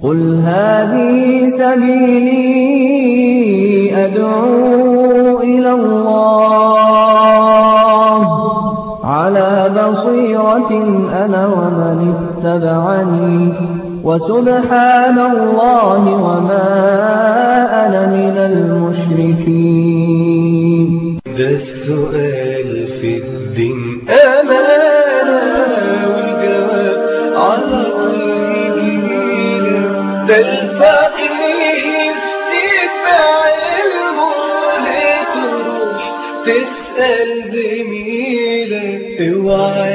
قل هذه سبيلي أدعو إلى الله على بصيرة أنا ومن اتبعني وسبحان الله وما أنا من المشركين. ده السؤال في الدين أمانة والجواب على طول جميلة. ده الفقيه تتبع علمه لتروح تسأل زميلة اوعى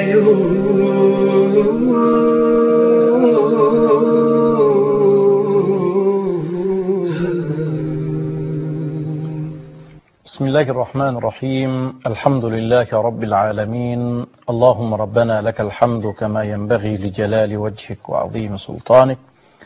بسم الله الرحمن الرحيم. الحمد لله رب العالمين. اللهم ربنا لك الحمد كما ينبغي لجلال وجهك وعظيم سلطانك،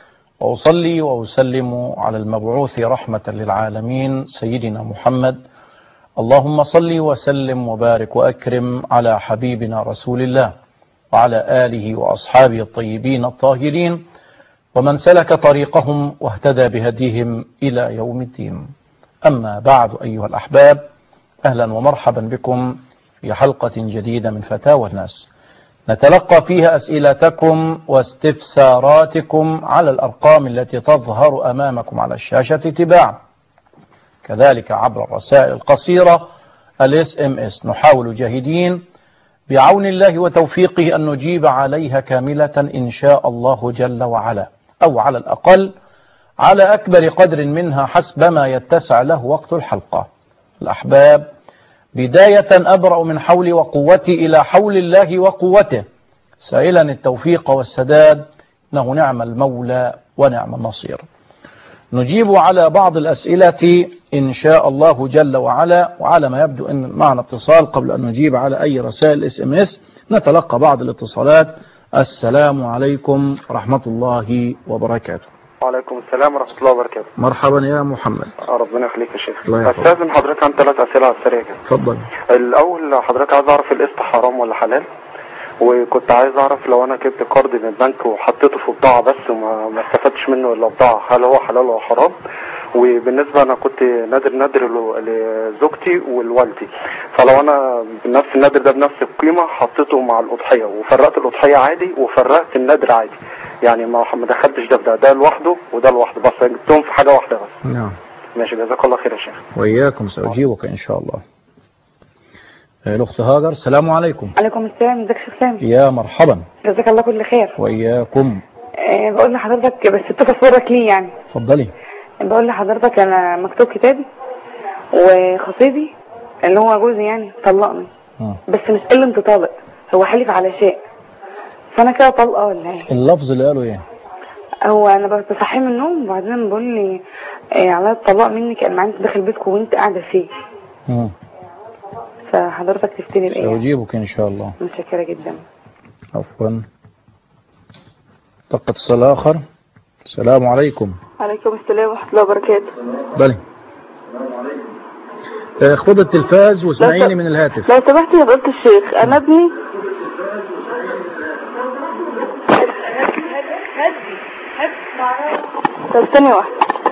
وأصلي وأسلم على المبعوث رحمة للعالمين سيدنا محمد. اللهم صل وسلم وبارك وأكرم على حبيبنا رسول الله وعلى آله وأصحابه الطيبين الطاهرين ومن سلك طريقهم واهتدى بهديهم إلى يوم الدين. أما بعد أيها الأحباب، أهلا ومرحبا بكم في حلقة جديدة من فتاوى الناس، نتلقى فيها أسئلتكم واستفساراتكم على الأرقام التي تظهر أمامكم على الشاشة تباعا، كذلك عبر الرسائل القصيرة SMS. نحاول جاهدين بعون الله وتوفيقه أن نجيب عليها كاملة إن شاء الله جل وعلا، أو على الأقل على أكبر قدر منها حسب ما يتسع له وقت الحلقة. الأحباب، بداية أبرأ من حولي وقوتي إلى حول الله وقوته، سائلا التوفيق والسداد، إنه نعم المولى ونعم النصير. نجيب على بعض الأسئلة إن شاء الله جل وعلا، وعلى ما يبدو أن معنا اتصال. قبل أن نجيب على أي رسائل SMS نتلقى بعض الاتصالات. السلام عليكم ورحمة الله وبركاته. وعليكم السلام ورحمة الله وبركاته. مرحبا يا محمد. ربنا يخليك يا شيخ. الله يحفظك. استاذن حضرتك عن 3 أسئلة على السريع كده. اتفضل. الأول حضرتك عايز أعرف القسط حرام ولا حلال، وكنت عايز أعرف لو أنا جبت قرض من البنك وحطيته في بضاعة بس وما استفدتش منه إلا بضاعة، هل هو حلال ولا حرام؟ وبالنسبة أنا كنت نادر لزوجتي والوالدي، فلو أنا بنفس النادر ده بنفس القيمة حطيته مع الأضحية وفرقت الأضحية عادي وفرقت النادر عادي، يعني ما دخلتش ده لوحده وده لوحده، بس جبتهم في حاجة واحدة بس. نعم. ماشي، جزاك الله خير يا شيخ. وإياكم، سأجيبك إن شاء الله. الأخت هاجر، السلام عليكم. عليكم السلام. ازيك يا شيخ سامي؟ يا مرحبا. جزاك الله كل خير. وإياكم. بقول لحضرتك بس تصورك ليه يعني. اتفضلي. بقول لحضرتك أنا مكتوب كتابي وخطيبي اللي هو جوزي يعني طلقني، بس مش قال لي انت طالق، هو حلف على شيء، فأنا كده طلقة ولا ايه؟ اللفظ اللي قاله ايه؟ هو أنا بصحيه من النوم وبعدين بقول لي على الطلاق منك، أنا معاك داخل بيتكم وأنت قاعدة فيه. فحضرتك تفتني بإيه؟ سأجيبك إن شاء الله. متشكرة جدا. عفوا. طاقة اتصال آخر. السلام عليكم. عليكم السلام ورحمة الله وبركاته. بلي. خد التلفاز واسمعيني من الهاتف. لو سمحت يا فضيلة الشيخ، أنا ابني طب ثانية واحدة.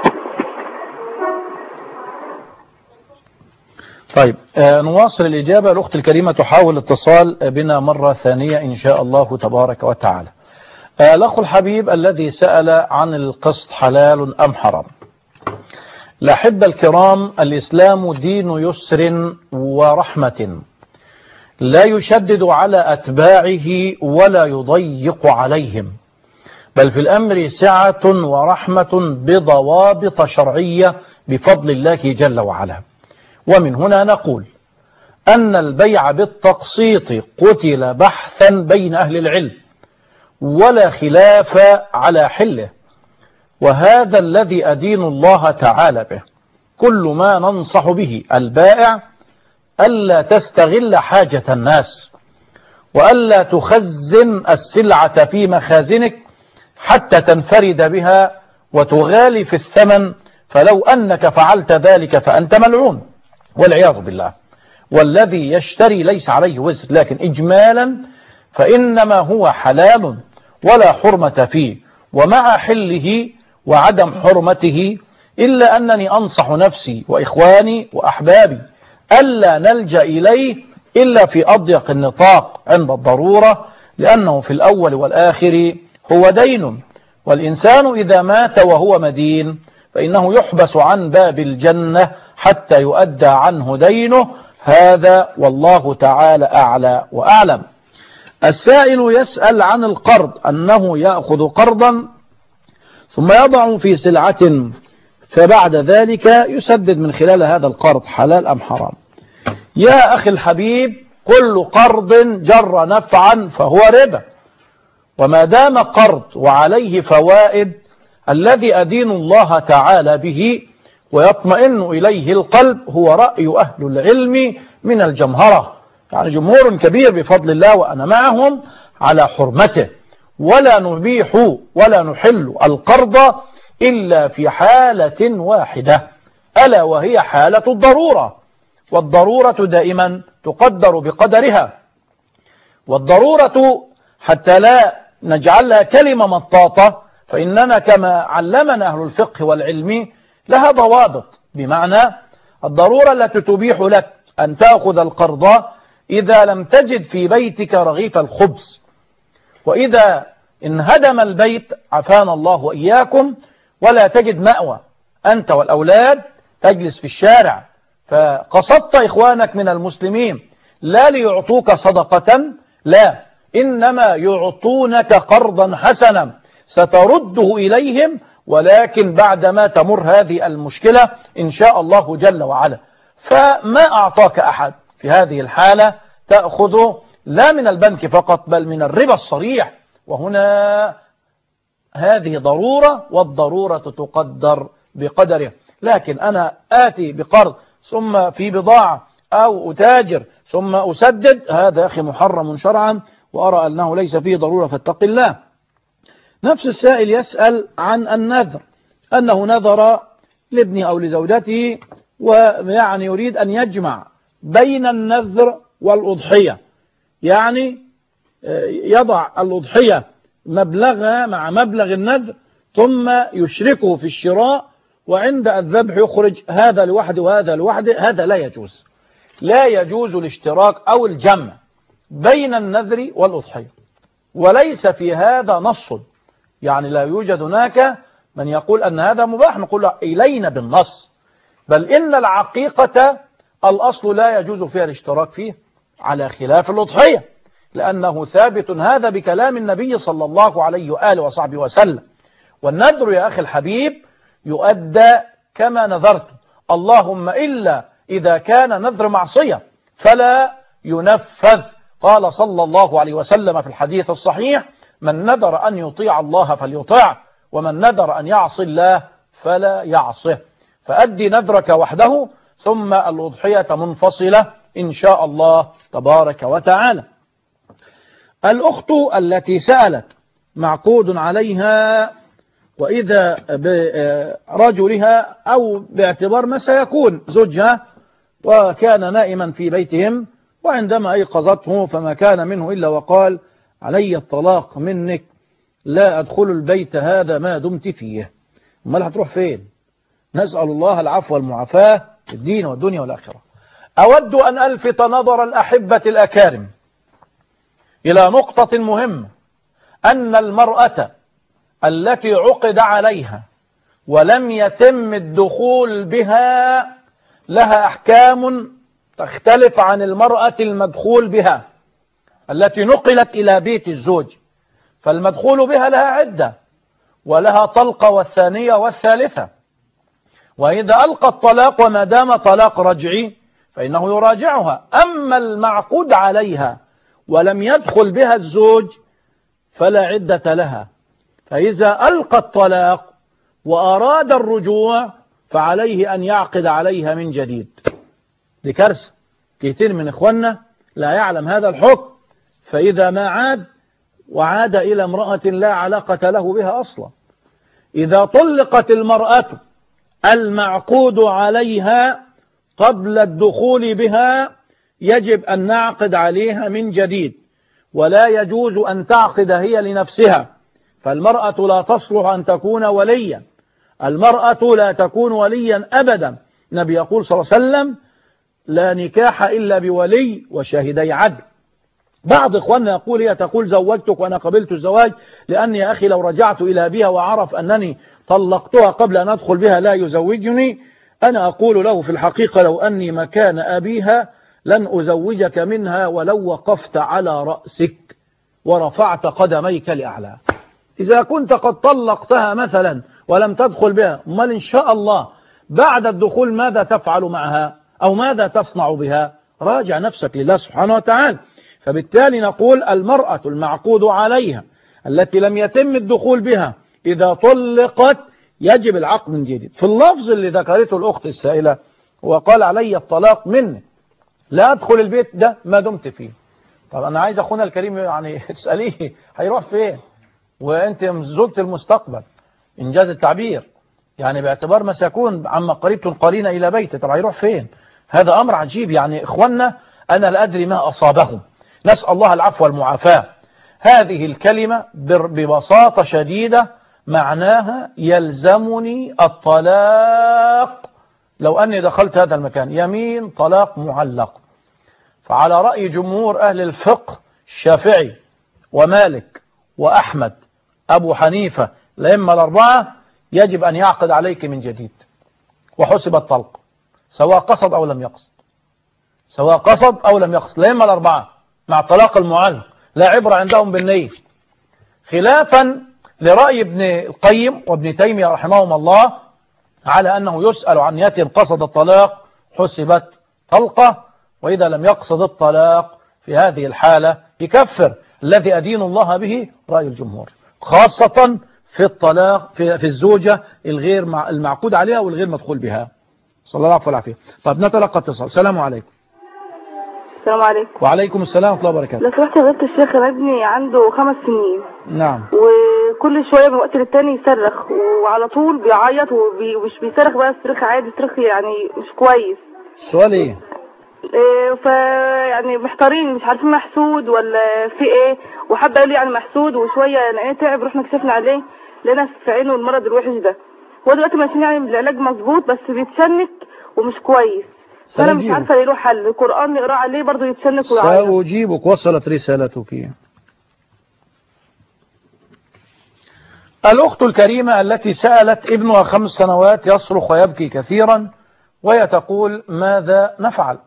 طيب نواصل الإجابة. الأخت الكريمة تحاول الاتصال بنا مرة ثانية إن شاء الله تبارك وتعالى. الأخ الحبيب الذي سأل عن القسط حلال أم حرام. الأحبة الكرام، الإسلام دين يسر ورحمة، لا يشدد على أتباعه ولا يضيق عليهم، بل في الأمر سعة ورحمة بضوابط شرعية بفضل الله جل وعلا. ومن هنا نقول أن البيع بالتقسيط قتل بحثا بين أهل العلم ولا خلاف على حله، وهذا الذي أدين الله تعالى به. كل ما ننصح به البائع ألا تستغل حاجة الناس، وألا تخزن السلعة في مخازنك حتى تنفرد بها وتغالي في الثمن، فلو أنك فعلت ذلك فأنت ملعون والعياذ بالله. والذي يشتري ليس عليه وزر، لكن إجمالا فإنما هو حلال ولا حرمة فيه، ومع حله وعدم حرمته، إلا أنني أنصح نفسي وإخواني وأحبابي ألا نلجأ إليه إلا في أضيق النطاق عند الضرورة، لأنه في الأول والآخر هو دين، والإنسان إذا مات وهو مدين فإنه يحبس عن باب الجنة حتى يؤدى عنه دينه. هذا والله تعالى أعلى وأعلم. السائل يسأل عن القرض، أنه يأخذ قرضا ثم يضع في سلعة فبعد ذلك يسدد من خلال هذا القرض، حلال أم حرام؟ يا أخي الحبيب، كل قرض جر نفعا فهو ربا، وما دام قرض وعليه فوائد الذي أدين الله تعالى به ويطمئن إليه القلب هو رأي أهل العلم من الجمهرة، يعني جمهور كبير بفضل الله وأنا معهم على حرمته، ولا نبيح ولا نحل القرض إلا في حالة واحدة، ألا وهي حالة الضرورة، والضرورة دائما تقدر بقدرها، والضرورة حتى لا نجعلها كلمة مطاطة فإننا كما علمنا أهل الفقه والعلم لها ضوابط، بمعنى الضرورة التي تبيح لك أن تأخذ القرض إذا لم تجد في بيتك رغيف الخبز، وإذا انهدم البيت عافانا الله وإياكم ولا تجد مأوى، أنت والأولاد تجلس في الشارع، فقصدت إخوانك من المسلمين لا ليعطوك صدقة، لا، إنما يعطونك قرضا حسنا سترده إليهم، ولكن بعدما تمر هذه المشكلة إن شاء الله جل وعلا. فما أعطاك أحد في هذه الحالة تأخذ لا من البنك فقط بل من الربا الصريح، وهنا هذه ضرورة، والضرورة تقدر بقدرها. لكن أنا آتي بقرض ثم في بضاعة أو أتاجر ثم أسدد، هذا يا أخي محرم شرعا، وأرى أنه ليس فيه ضرورة، فاتق الله. نفس السائل يسأل عن النذر، أنه نذر لابنه أو لزوجته ويعني يريد أن يجمع بين النذر والأضحية، يعني يضع الأضحية مبلغها مع مبلغ النذر ثم يشركه في الشراء، وعند الذبح يخرج هذا لوحده وهذا لوحده. هذا لا يجوز، لا يجوز الاشتراك أو الجمع بين النذر والأضحية، وليس في هذا نص، يعني لا يوجد هناك من يقول أن هذا مباح نقول إلينا بالنص، بل إن العقيقة الأصل لا يجوز فيها الاشتراك فيه على خلاف الأضحية، لأنه ثابت هذا بكلام النبي صلى الله عليه وآله وصحبه وسلم. والنذر يا أخي الحبيب يؤدى كما نذرت، اللهم إلا إذا كان نذر معصية فلا ينفذ. قال صلى الله عليه وسلم في الحديث الصحيح: من نذر أن يطيع الله فليطيع، ومن نذر أن يعصي الله فلا يعصه. فأدي نذرك وحده ثم الأضحية منفصلة إن شاء الله تبارك وتعالى. الأخت التي سألت معقود عليها وإذا برجلها أو باعتبار ما سيكون زوجها وكان نائما في بيتهم، وعندما أيقظته فما كان منه إلا وقال: علي الطلاق منك، لا أدخل البيت هذا ما دمت فيه. امال هتروح فين؟ نسأل الله العفو والمعافاة في الدين والدنيا والآخرة. أود أن ألفت نظر الأحبة الأكارم إلى نقطة مهمة، أن المرأة التي عقد عليها ولم يتم الدخول بها لها أحكام تختلف عن المرأة المدخول بها التي نقلت إلى بيت الزوج. فالمدخول بها لها عدة ولها طلقة والثانية والثالثة، وإذا ألقى الطلاق وما دام طلاق رجعي فإنه يراجعها. أما المعقود عليها ولم يدخل بها الزوج فلا عدة لها، فإذا ألقى الطلاق وأراد الرجوع فعليه أن يعقد عليها من جديد. دي كارثة، كثير من إخواننا لا يعلم هذا الحكم، فإذا ما عاد وعاد إلى امرأة لا علاقة له بها أصلا. إذا طلقت المرأة المعقود عليها قبل الدخول بها يجب أن نعقد عليها من جديد، ولا يجوز أن تعقد هي لنفسها، فالمرأة لا تصلح أن تكون وليا المرأة لا تكون وليا أبدا. النبي يقول صلى الله عليه وسلم لا نكاح إلا بولي وشاهدي عدل. بعض إخواننا يقول هي تقول زوجتك وأنا قبلت الزواج لأني يا أخي لو رجعت إلى أبيها وعرف أنني طلقتها قبل أن أدخل بها لا يزوجني. أنا أقول له في الحقيقة لو أني مكان أبيها لن أزوجك منها ولو وقفت على رأسك ورفعت قدميك لأعلى. إذا كنت قد طلقتها مثلا ولم تدخل بها، أمال إن شاء الله بعد الدخول ماذا تفعل معها أو ماذا تصنع بها؟ راجع نفسك لله سبحانه وتعالى. فبالتالي نقول المرأة المعقود عليها التي لم يتم الدخول بها إذا طلقت يجب العقد من جديد. في اللفظ اللي ذكرته الأخت السائلة وقال علي الطلاق مني لا أدخل البيت ده ما دمت فيه. طب أنا عايز أخونا الكريم يعني تسأليه هيروح فين وأنت زوجة المستقبل إنجاز التعبير، يعني باعتبار ما سيكون عما قريب تنقلين إلى بيته، طب هيروح فين؟ هذا أمر عجيب. يعني إخواننا أنا لا أدري ما أصابهم، نسأل الله العفو والمعافاة. هذه الكلمة ببساطة شديدة معناها يلزمني الطلاق لو أني دخلت هذا المكان، يمين طلاق معلق. فعلى رأي جمهور أهل الفقه الشافعي ومالك وأحمد أبو حنيفة الأئمة الأربعة يجب أن يعقد عليك من جديد وحسب الطلق سواء قصد أو لم يقصد، سواء قصد أو لم يقصد. الأئمة الأربعة مع الطلاق المعلق لا عبرة عندهم بالنية، خلافا لرأي ابن القيم وابن تيمية رحمهم الله على أنه يسأل عن نية قصد الطلاق حسبت طلقة، وإذا لم يقصد الطلاق في هذه الحالة يكفر. الذي أدين الله به رأي الجمهور، خاصة في الطلاق في الزوجة الغير المعقود عليها والغير مدخول بها. صلى الله عليه وسلم. طب نتلقى اتصال. السلام عليكم. السلام عليكم. وعليكم السلام ورحمة الله وبركاته. لو سمحت يا فضيلة الشيخ، انا ابني عنده 5 سنين. نعم. وكل شويه من وقت للتاني يصرخ وعلى طول بيعيط ومش بيصرخ بقى صريخ عادي، صريخ يعني مش كويس. السؤال ايه؟ يعني محتارين مش عارفين محسود ولا في ايه، وحد قال لي يعني محسود وشويه لقينا تعب رحنا كشفنا عليه لقينا في عينه المرض الوحش ده. هو دلوقتي ماشيين يعني بالعلاج مظبوط بس بيتشنك ومش كويس. فانا مش عارفه له حل. القران نقراه عليه برضه يتشنك ويعيط. سأجيبك، وصلت رسالتك. الأخت الكريمة التي سألت ابنها 5 سنوات يصرخ ويبكي كثيرا وهي تقول ماذا نفعل؟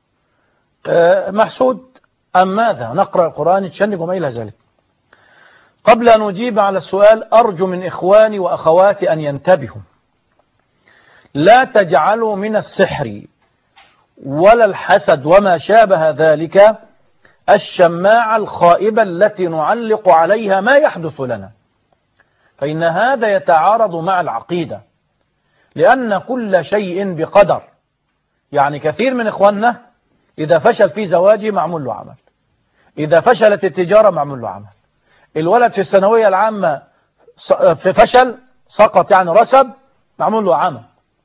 محسود أم ماذا؟ نقرأ القرآن يتشنج وما إلى ذلك. قبل أن أجيب على السؤال أرجو من إخواني وأخواتي أن ينتبهوا، لا تجعلوا من السحر ولا الحسد وما شابه ذلك الشماعة الخائبة التي نعلق عليها ما يحدث لنا، فإن هذا يتعارض مع العقيدة، لأن كل شيء بقدر. يعني كثير من إخواننا إذا فشل في زواجه معمول له عمل، إذا فشلت التجارة معمول له عمل، الولد في الثانوية العامة في فشل سقط يعني رسب معمول له عمل.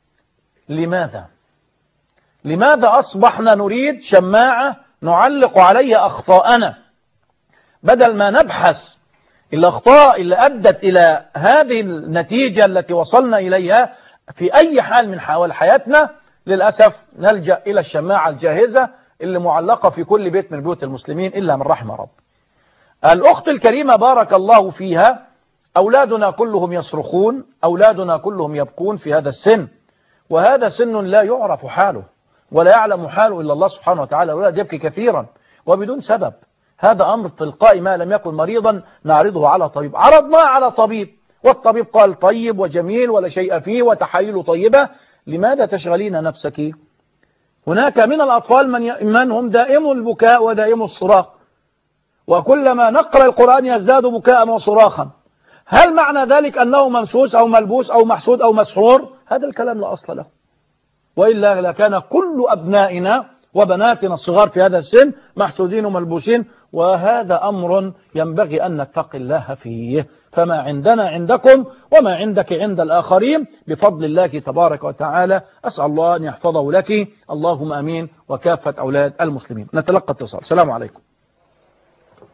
لماذا أصبحنا نريد شماعة نعلق عليها أخطاءنا بدل ما نبحث الأخطاء اللي أدت إلى هذه النتيجة التي وصلنا إليها في أي حال من حوال حياتنا؟ للأسف نلجأ إلى الشماعة الجاهزة اللي معلقة في كل بيت من بيوت المسلمين إلا من رحم رب. الأخت الكريمة بارك الله فيها، أولادنا كلهم يصرخون، أولادنا كلهم يبكون في هذا السن، وهذا سن لا يعرف حاله ولا يعلم حاله إلا الله سبحانه وتعالى. الولد يبكي كثيرا وبدون سبب، هذا أمر تلقائي ما لم يكن مريضا نعرضه على طبيب. عرضناه على طبيب والطبيب قال طيب وجميل ولا شيء فيه وتحاليل طيبة. لماذا تشغلين نفسك؟ هناك من الأطفال من هم دائم البكاء ودائم الصراخ، وكلما نقرأ القرآن يزداد بكاء وصراخا. هل معنى ذلك أنه ممسوس أو ملبوس أو محسود أو مسحور؟ هذا الكلام لا أصل له، وإلا لكان كل أبنائنا وبناتنا الصغار في هذا السن محسودين وملبوسين، وهذا أمر ينبغي أن نتقي الله فيه. فما عندنا عندكم وما عندك عند الآخرين بفضل الله تبارك وتعالى. أسأل الله أن يحفظه لك، اللهم أمين، وكافة أولاد المسلمين. نتلقى اتصال. السلام عليكم.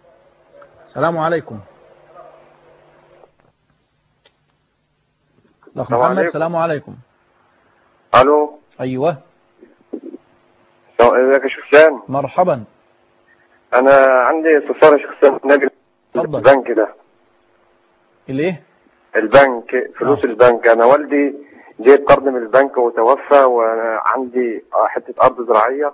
السلام عليكم. الأخ محمد. السلام عليكم. الو. ايوه. ازيك يا شيخ حسين؟ مرحبا. انا عندي استفسار يا شيخ حسين. نادي البنك ده. الايه؟ البنك، فلوس البنك. انا والدي جايب قرض من البنك وتوفى، وانا عندي حته ارض زراعيه،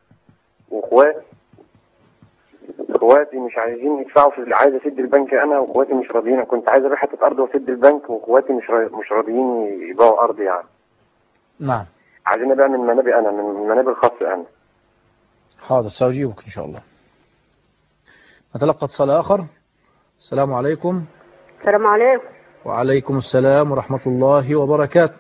واخواتي مش عايزين يدفعوا عايز اسد البنك انا، واخواتي مش راضيين. كنت عايز ابيع حته ارض واسد البنك، واخواتي مش راضيين يبيعوا ارض يعني. نعم. عايزين ابيع من منابي انا، من منابي الخاصه انا. حاضر، سأجيبك ان شاء الله. نتلقى اتصال اخر. السلام عليكم. السلام عليكم. وعليكم السلام ورحمة الله وبركاته.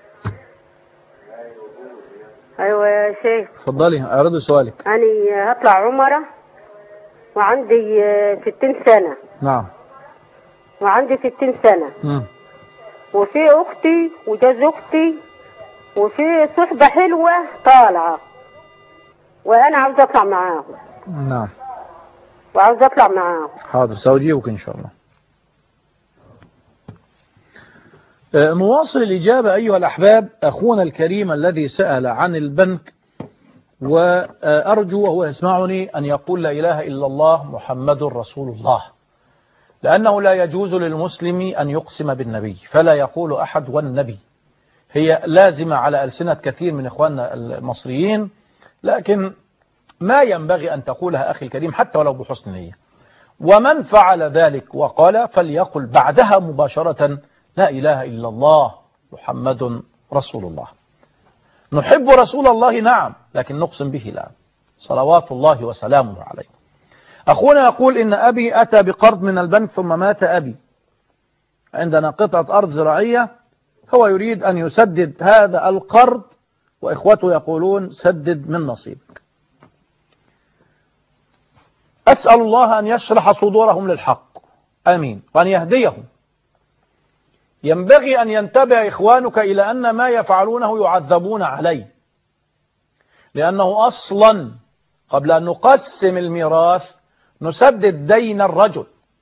ايوه يا شيخ. اتفضلي، اعرضي سؤالك. انا هطلع عمره وعندي 60 سنة. نعم. وعندي 60 سنة. وفي اختي وجوز اختي وفي صحبة حلوة طالعة، وانا عاوز اطلع معاهم. نعم. وعاوز اطلع معاهم. حاضر، سأجيبك ان شاء الله. نواصل الإجابة أيها الأحباب. أخونا الكريم الذي سأل عن البنك، وأرجو وهو يسمعني أن يقول لا إله إلا الله محمد رسول الله، لأنه لا يجوز للمسلم أن يقسم بالنبي، فلا يقول أحد والنبي. هي لازمة على ألسنة كثير من إخواننا المصريين، لكن ما ينبغي أن تقولها أخي الكريم حتى ولو بحسن نية. ومن فعل ذلك وقال فليقل بعدها مباشرة لا إله إلا الله محمد رسول الله. نحب رسول الله نعم، لكن نقسم به لا، صلوات الله وسلامه عليه. أخونا يقول إن أبي أتى بقرض من البنك ثم مات أبي، عندنا قطعة أرض زراعية، هو يريد أن يسدد هذا القرض، وإخوته يقولون سدد من نصيبك. أسأل الله أن يشرح صدورهم للحق، آمين، وأن يهديهم. ينبغي أن ينتبه إخوانك إلى أن ما يفعلونه يعذبون عليه، لأنه أصلا قبل أن نقسم الميراث نسدد دين الرجل،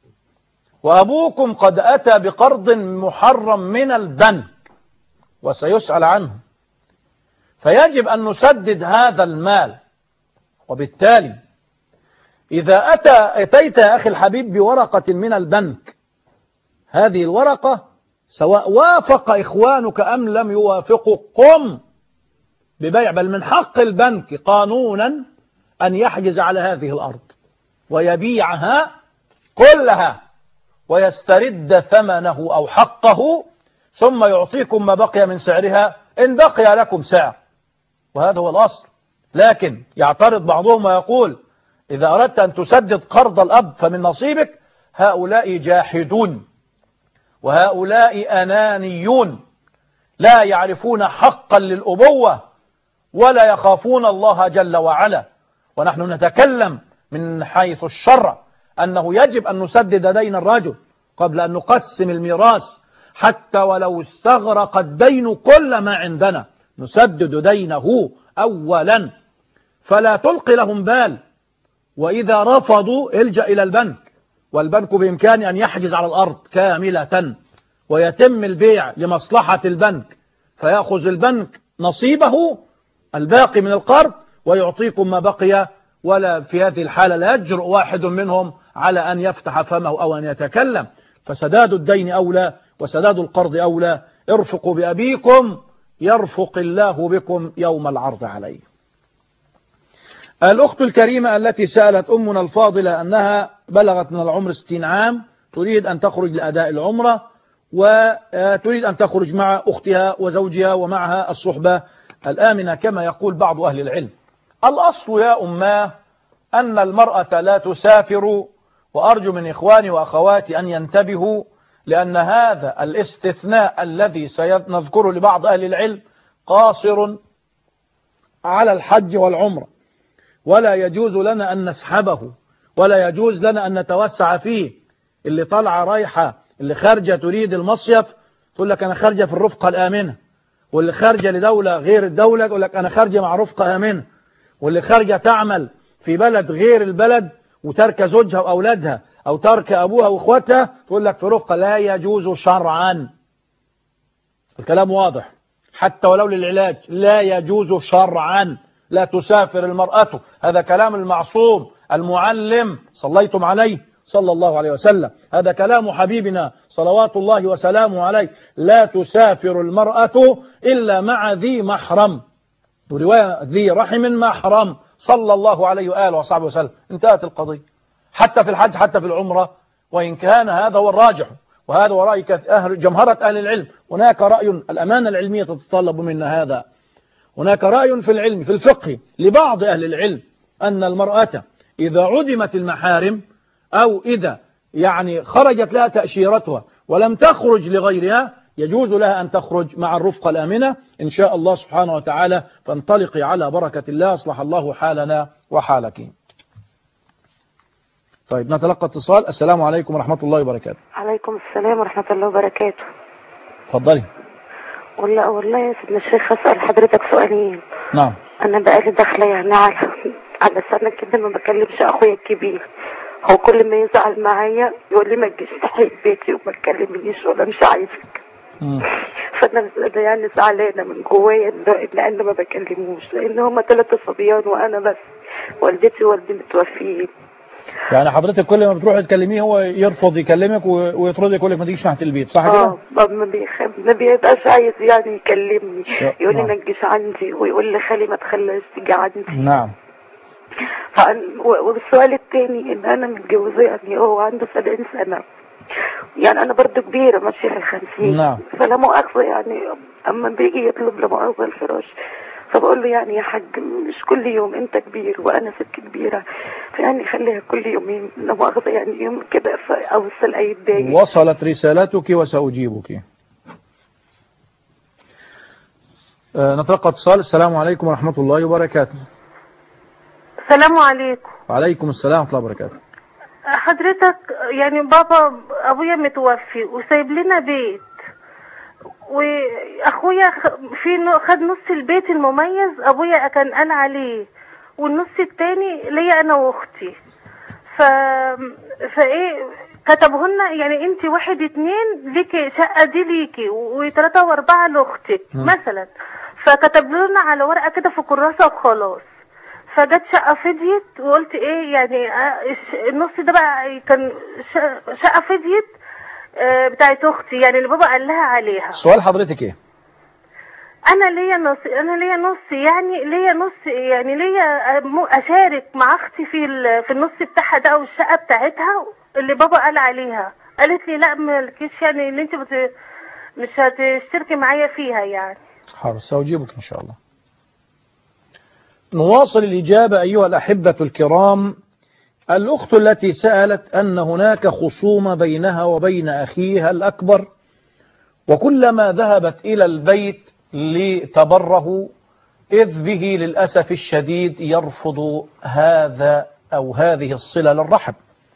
وأبوكم قد أتى بقرض محرم من البنك وسيسأل عنه، فيجب أن نسدد هذا المال. وبالتالي إذا أتيت يا أخي الحبيب بورقة من البنك، هذه الورقة سواء وافق إخوانك أم لم يوافقوا قم ببيع، بل من حق البنك قانونا أن يحجز على هذه الأرض ويبيعها كلها ويسترد ثمنه أو حقه، ثم يعطيكم ما بقي من سعرها إن بقي لكم سعر، وهذا هو الأصل. لكن يعترض بعضهم ويقول إذا أردت أن تسدد قرض الأب فمن نصيبك. هؤلاء جاحدون، وهؤلاء أنانيون، لا يعرفون حقا للأبوة ولا يخافون الله جل وعلا. ونحن نتكلم من حيث الشرع أنه يجب أن نسدد دين الرجل قبل أن نقسم الميراث، حتى ولو استغرق الدين كل ما عندنا نسدد دينه أولا، فلا تلقي لهم بال. وإذا رفضوا الجأ إلى البنك، والبنك بإمكانه أن يحجز على الأرض كاملة ويتم البيع لمصلحة البنك، فيأخذ البنك نصيبه الباقي من القرض ويعطيكم ما بقي. ولا في هذه الحالة لا يجرؤ واحد منهم على أن يفتح فمه أو أن يتكلم، فسداد الدين أولى وسداد القرض أولى. ارفقوا بأبيكم يرفق الله بكم يوم العرض عليه. الأخت الكريمة التي سألت أمنا الفاضلة أنها بلغت من العمر 60 عام، تريد أن تخرج لأداء العمرة، وتريد أن تخرج مع أختها وزوجها ومعها الصحبة الآمنة كما يقول بعض أهل العلم. الأصل يا أماه أن المرأة لا تسافر، وأرجو من إخواني وأخواتي أن ينتبهوا، لأن هذا الاستثناء الذي سنذكره لبعض أهل العلم قاصر على الحج والعمرة، ولا يجوز لنا أن نسحبه، ولا يجوز لنا أن نتوسع فيه. اللي طالعة رايحة، اللي خارجة تريد المصيف تقول لك أنا خارجة في الرفقة الآمنة، واللي خارجة لدولة غير الدولة تقول لك أنا خارجة مع رفقة آمنة، واللي خارجة تعمل في بلد غير البلد وترك زوجها وأولادها أو ترك أبوها وإخواتها تقول لك في رفقة. لا يجوز شرعا. الكلام واضح، حتى ولو للعلاج لا يجوز شرعا، لا تسافر المرأة. هذا كلام المعصوم المعلم صليتم عليه صلى الله عليه وسلم، هذا كلام حبيبنا صلوات الله وسلامه عليه، لا تسافر المرأة إلا مع ذي محرم، ورواية ذي رحم محرم صلى الله عليه وآله وصحبه وسلم. انتهت القضية، حتى في الحج حتى في العمرة، وإن كان هذا هو الراجح وهذا هو رأي جمهرة أهل العلم. هناك رأي، الأمانة العلمية تتطلب منا هذا، هناك رأي في العلم في الفقه لبعض أهل العلم أن المرأة إذا عدمت المحارم أو إذا يعني خرجت لها تأشيرتها ولم تخرج لغيرها، يجوز لها أن تخرج مع الرفقة الآمنة إن شاء الله سبحانه وتعالى. فانطلقي على بركة الله، أصلح الله حالنا وحالك. طيب نتلقى اتصال. السلام عليكم ورحمة الله وبركاته. عليكم السلام ورحمة الله وبركاته. اتفضلي. والله يا سيدنا الشيخ أسأل حضرتك سؤالين. نعم. أنا بقالي داخلة يعني على سنة كده ما بكلمش أخويا الكبير. هو كل ما يزعل معايا يقول لي ما تجيش تحيي بيتي وما تكلمنيش ولا مش عايزك. فأنا يعني زعلانة من جوايا لأن ما بكلموش، لأن هما 3 صبيان وأنا بس، والدتي ووالدي متوفيين. يعني حضرتك كل ما بتروحي تكلميه هو يرفض يكلمك ويطردك يقول لك ما تجيش ناحيه البيت، صح كده؟ ما بيبقاش عايز يعني يكلمني، يقول لي ما تجيش عندي، ويقول لي خالي ما تخليش تيجي عندي. نعم. والسؤال الثاني ان انا متجوزه، يعني هو عنده 70 سنه، يعني انا برضو كبيره ماشيه في 50. نعم. فلا مؤاخذه يعني اما بيجي يطلب لا مؤاخذه الفراش، فبقول له يعني يا حاج مش كل يوم، انت كبير وانا ست كبيره، فيعني خليها كل يومين لا مؤاخذه، يعني يوم كده اوصل اي دقايق. وصلت رسالتك وسأجيبك. نتلقى اتصال. السلام عليكم ورحمة الله وبركاته. السلام عليكم. وعليكم السلام ورحمة الله وبركاته. حضرتك يعني ابويا متوفي وسايب لنا بيت، واخويا خد نص البيت المميز ابويا كان قال عليه، والنص التاني ليا انا واختي. فايه كتبهن يعني انت 1 2 ليكي شقه دي ليكي، و3 و4 لاختك مثلا، فكتب لنا على ورقه كده في كراسه وخلاص. فجت شقه فضيت وقلت ايه يعني النص ده بقى كان شقه فضيت بتاعت اختي، يعني اللي بابا قال لها عليها. سؤال حضرتك ايه؟ انا ليا نص يعني ليا اشارك مع اختي في النص بتاعها ده او الشقه بتاعتها اللي بابا قال عليها. قالت لي لا مالكيش، يعني اللي انت مش هتشتركي معايا فيها يعني. حاضر سأجيبك ان شاء الله. نواصل الإجابة أيها الأحبة الكرام. الأخت التي سألت أن هناك خصومة بينها وبين أخيها الأكبر، وكلما ذهبت إلى البيت لتبره إذ به للأسف الشديد يرفض هذا أو هذه الصلة للرحم،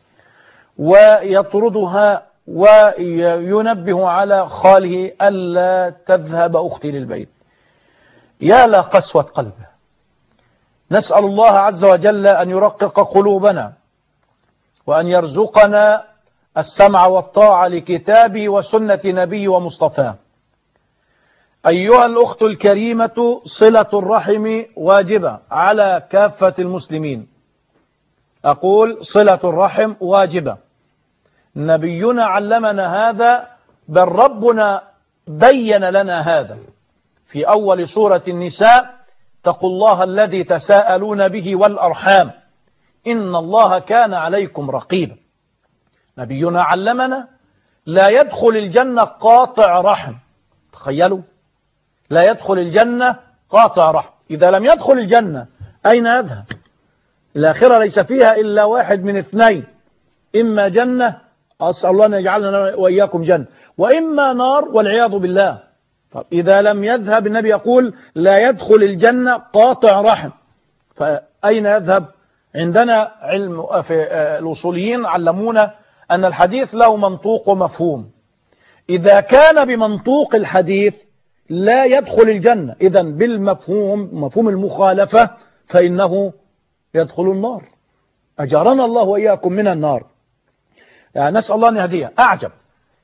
ويطردها وينبه على خاله ألا تذهب أختي للبيت. يا لا قسوة قلبه. نسأل الله عز وجل أن يرقق قلوبنا وأن يرزقنا السمع والطاعة لكتابه وسنة نبيه ومصطفاه. أيها الأخت الكريمة، صلة الرحم واجبة على كافة المسلمين. أقول صلة الرحم واجبة، نبينا علمنا هذا، بل ربنا بين لنا هذا في أول سورة النساء: اتقوا الله الذي تساءلون به والأرحام إن الله كان عليكم رقيبا. نبينا علمنا لا يدخل الجنة قاطع رحم. تخيلوا، لا يدخل الجنة قاطع رحم. إذا لم يدخل الجنة أين يذهب؟ الآخرة ليس فيها إلا واحد من اثنين: إما جنة، أسأل الله أن يجعلنا وإياكم جنة، وإما نار والعياذ بالله. طب إذا لم يذهب، النبي يقول لا يدخل الجنة قاطع رحم، فأين يذهب؟ عندنا علم في الأصوليين علمونا أن الحديث له منطوق ومفهوم. إذا كان بمنطوق الحديث لا يدخل الجنة، إذن بالمفهوم، مفهوم المخالفة، فإنه يدخل النار. أجارنا الله وإياكم من النار. يعني نسأل الله أن يهديه. أعجب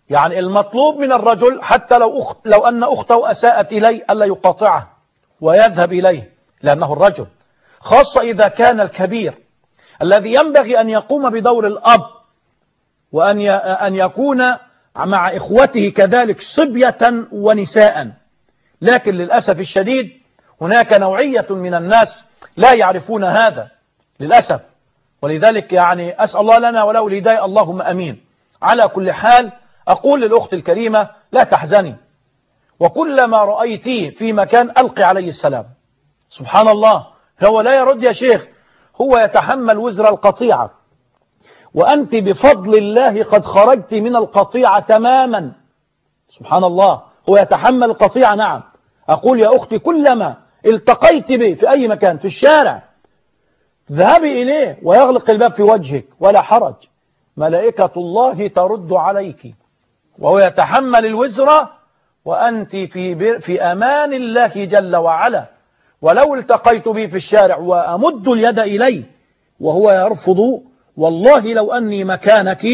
يعني المطلوب من الرجل حتى لو أن أخته أساءت إليه ألا يقاطعه ويذهب إليه، لأنه الرجل، خاصة إذا كان الكبير الذي ينبغي أن يقوم بدور الأب وأن يكون مع إخوته كذلك صبية ونساء. لكن للأسف الشديد هناك نوعية من الناس لا يعرفون هذا للأسف، ولذلك يعني أسأل الله لنا وله الهداية، اللهم أمين. على كل حال أقول للأخت الكريمة لا تحزني، وكلما رأيتيه في مكان ألقي عليه السلام. سبحان الله، هو لا يرد يا شيخ، هو يتحمل وزر القطيعة، وأنت بفضل الله قد خرجت من القطيعة تماما. سبحان الله، هو يتحمل القطيعة. نعم، أقول يا أختي كلما التقيت به في أي مكان في الشارع ذهبي إليه ويغلق الباب في وجهك ولا حرج، ملائكة الله ترد عليك، وهو يتحمل الوزر وأنت في أمان الله جل وعلا. ولو التقيت به في الشارع وأمد اليد إليه وهو يرفض، والله لو أني مكانك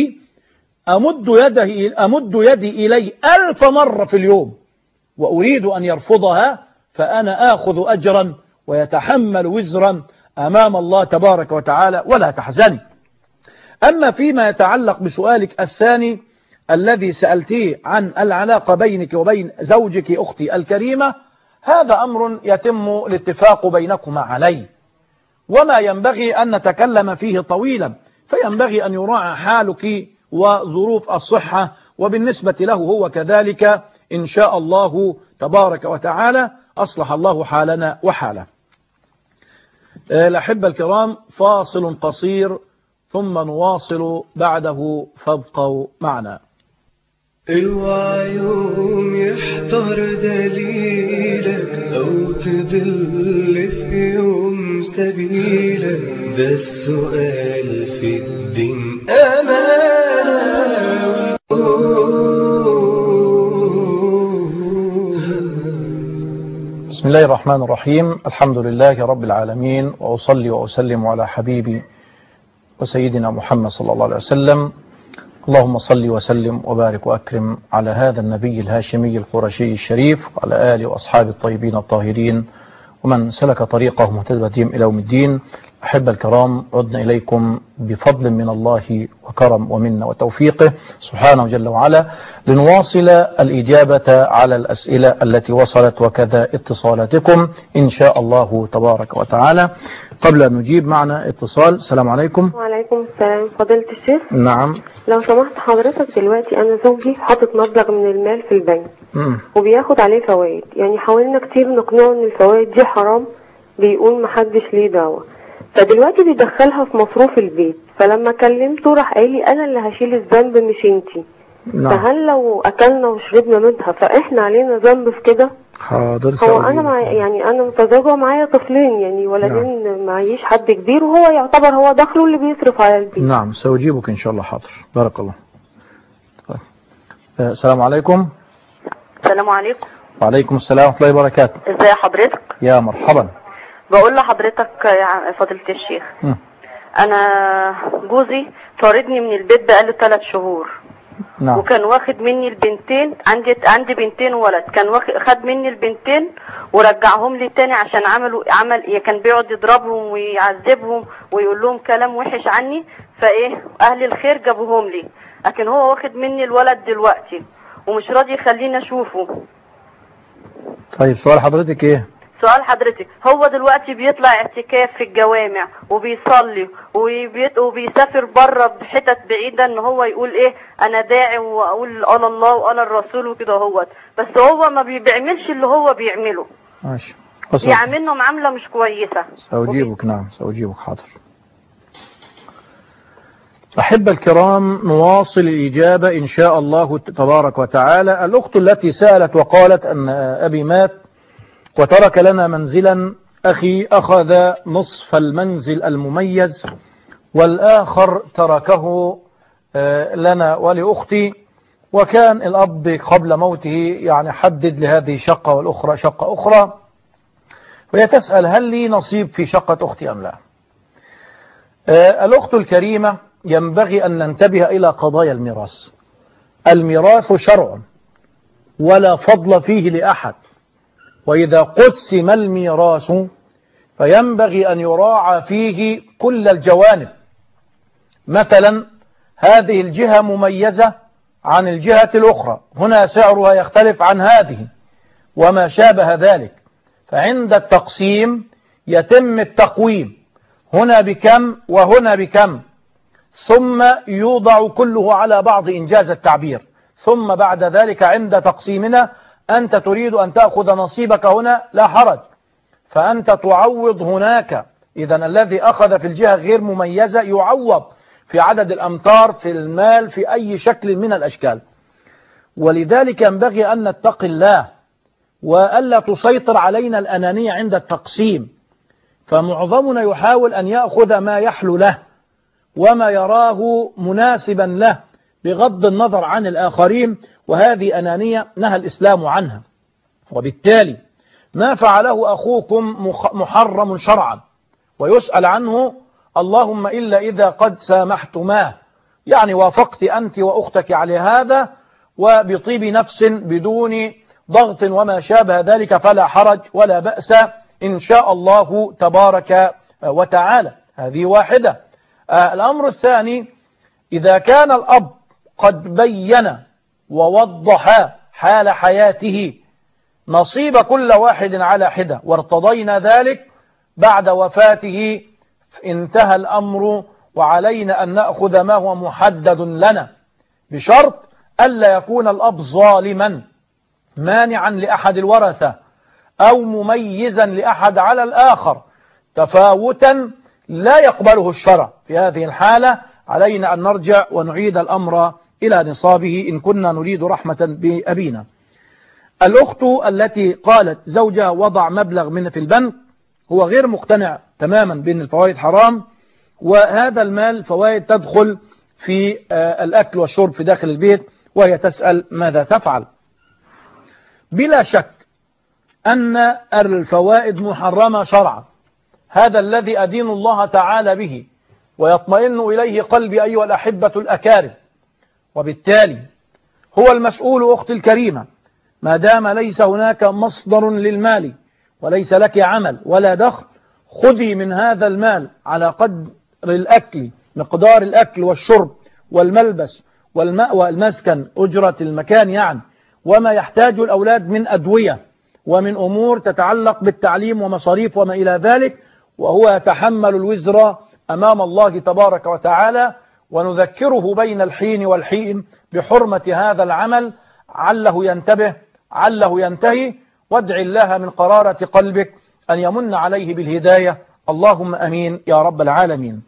أمد يدي إليه 1000 مرة في اليوم وأريد أن يرفضها، فأنا آخذ أجرا ويتحمل وزرا أمام الله تبارك وتعالى، ولا تحزني. أما فيما يتعلق بسؤالك الثاني الذي سألتيه عن العلاقة بينك وبين زوجك أختي الكريمة، هذا أمر يتم الاتفاق بينكما عليه، وما ينبغي أن نتكلم فيه طويلا، فينبغي أن يراعى حالك وظروف الصحة، وبالنسبة له هو كذلك إن شاء الله تبارك وتعالى. أصلح الله حالنا وحاله. الأحبة الكرام، فاصل قصير ثم نواصل بعده، فابقوا معنا. اوعى يوم يحضر دليلك أو تضل في يوم سبيلك، ده السؤال في الدين أمانة. بسم الله الرحمن الرحيم، الحمد لله رب العالمين، وأصلي وأسلم على حبيبي وسيدنا محمد صلى الله عليه وسلم. اللهم صل وسلم وبارك وأكرم على هذا النبي الهاشمي القرشي الشريف، وعلى آله وأصحابه الطيبين الطاهرين، ومن سلك طريقهم واهتدى إلى يوم الدين. أحبة الكرام، عدنا إليكم بفضل من الله وكرم ومنه وتوفيقه سبحانه جل وعلا لنواصل الإجابة على الأسئلة التي وصلت وكذا اتصالاتكم إن شاء الله تبارك وتعالى. قبل أن نجيب معنا اتصال. السلام عليكم. وعليكم السلام. فضيلة الشيخ، نعم، لو سمحت حضرتك، دلوقتي أنا زوجي حاطط مبلغ من المال في البنك وبياخد عليه فوائد، يعني حاولنا كتير نقنعه إن الفوائد دي حرام، بيقول محدش ليه دعوة، فدلوقتي بيدخلها في مصروف البيت، فلما كلمته راح قال لي أنا اللي هشيل الذنب مش انتي. فهل لو أكلنا وشربنا منها فإحنا علينا ذنب في كده؟ حاضر. هو أنا يعني أنا متزوجة معايا طفلين، يعني ولدين. نعم. معيش حد كبير، وهو يعتبر هو دخله اللي بيصرف على البيت. نعم، سأجيبك إن شاء الله. حاضر، بارك الله. طيب. السلام عليكم. السلام عليكم. وعليكم السلام ورحمة الله وبركاته. ازي حضرتك؟ يا مرحبا. بقول لحضرتك يا فضيلة الشيخ، أنا جوزي طاردني من البيت بقاله 3 شهور. نعم. وكان واخد مني البنتين، عندي بنتين وولد، كان خد مني البنتين ورجعهم لي تاني عشان عمل كان بيقعد يضربهم ويعذبهم ويقول لهم كلام وحش عني، فايه اهل الخير جابوهم لي، لكن هو واخد مني الولد دلوقتي ومش راضي يخليني اشوفه. طيب، سؤال حضرتك ايه؟ سؤال حضرتك، هو دلوقتي بيطلع اعتكاف في الجوامع وبيصلي وبيسافر بره بحتت بعيدة ان هو يقول ايه انا داعي واقول قال الله وقال الرسول وكده هوت، بس هو ما بيعملش اللي هو بيعمله. ماشي. يعملنا معاملة مش كويسة. سأجيبك. نعم، سأجيبك. حاضر. أحبة الكرام، نواصل الإجابة إن شاء الله تبارك وتعالى. الأخت التي سألت وقالت أن أبي مات وترك لنا منزلا، أخي أخذ نصف المنزل المميز والآخر تركه لنا ولأختي، وكان الأب قبل موته يعني حدد لهذه شقة والأخرى شقة أخرى، وهي تسأل هل لي نصيب في شقة أختي أم لا. الأخت الكريمة، ينبغي أن ننتبه إلى قضايا الميراث. الميراث شرع ولا فضل فيه لأحد، وإذا قسم الميراث فينبغي أن يراعى فيه كل الجوانب. مثلا هذه الجهة مميزة عن الجهة الأخرى، هنا سعرها يختلف عن هذه وما شابه ذلك، فعند التقسيم يتم التقويم، هنا بكم وهنا بكم، ثم يوضع كله على بعض إنجاز التعبير، ثم بعد ذلك عند تقسيمنا أنت تريد أن تأخذ نصيبك هنا لا حرج، فأنت تعوض هناك. إذن الذي أخذ في الجهة غير مميزة يعوض في عدد الأمتار، في المال، في أي شكل من الأشكال. ولذلك ينبغي أن نتقي الله وألا تسيطر علينا الأنانية عند التقسيم، فمعظمنا يحاول أن يأخذ ما يحلو له وما يراه مناسبا له بغض النظر عن الآخرين، وهذه أنانية نهى الإسلام عنها. وبالتالي ما فعله أخوكم محرم شرعا ويسأل عنه اللهم إلا إذا قد سامحتماه، يعني وافقت أنت وأختك على هذا وبطيب نفس بدون ضغط وما شابه ذلك، فلا حرج ولا بأس إن شاء الله تبارك وتعالى. هذه واحدة. الأمر الثاني، إذا كان الأب قد بين ووضح حال حياته نصيب كل واحد على حدة وارتضينا ذلك، بعد وفاته انتهى الأمر وعلينا أن نأخذ ما هو محدد لنا، بشرط ألا يكون الأب ظالما مانعا لأحد الورثة أو مميزا لأحد على الآخر تفاوتا لا يقبله الشرع. في هذه الحالة علينا أن نرجع ونعيد الأمر إلى نصابه إن كنا نريد رحمة بأبينا. الأخت التي قالت زوجها وضع مبلغ من في البنك، هو غير مقتنع تماما بأن الفوائد حرام، وهذا المال فوائد تدخل في الأكل والشرب في داخل البيت، وهي تسأل ماذا تفعل. بلا شك أن الفوائد محرمة شرعا، هذا الذي أدين الله تعالى به ويطمئن إليه قلبي أيها الأحبة الأكارم، وبالتالي هو المسؤول أختي الكريمة. ما دام ليس هناك مصدر للمال وليس لك عمل ولا دخل، خذي من هذا المال على قدر الأكل، مقدار الأكل والشرب والملبس والماء والمسكن، أجرة المكان يعني، وما يحتاج الأولاد من أدوية ومن أمور تتعلق بالتعليم ومصاريف وما إلى ذلك، وهو يتحمل الوزر أمام الله تبارك وتعالى. ونذكره بين الحين والحين بحرمة هذا العمل، عله ينتبه عله ينتهي، وادع الله من قرارة قلبك أن يمن عليه بالهداية، اللهم أمين يا رب العالمين.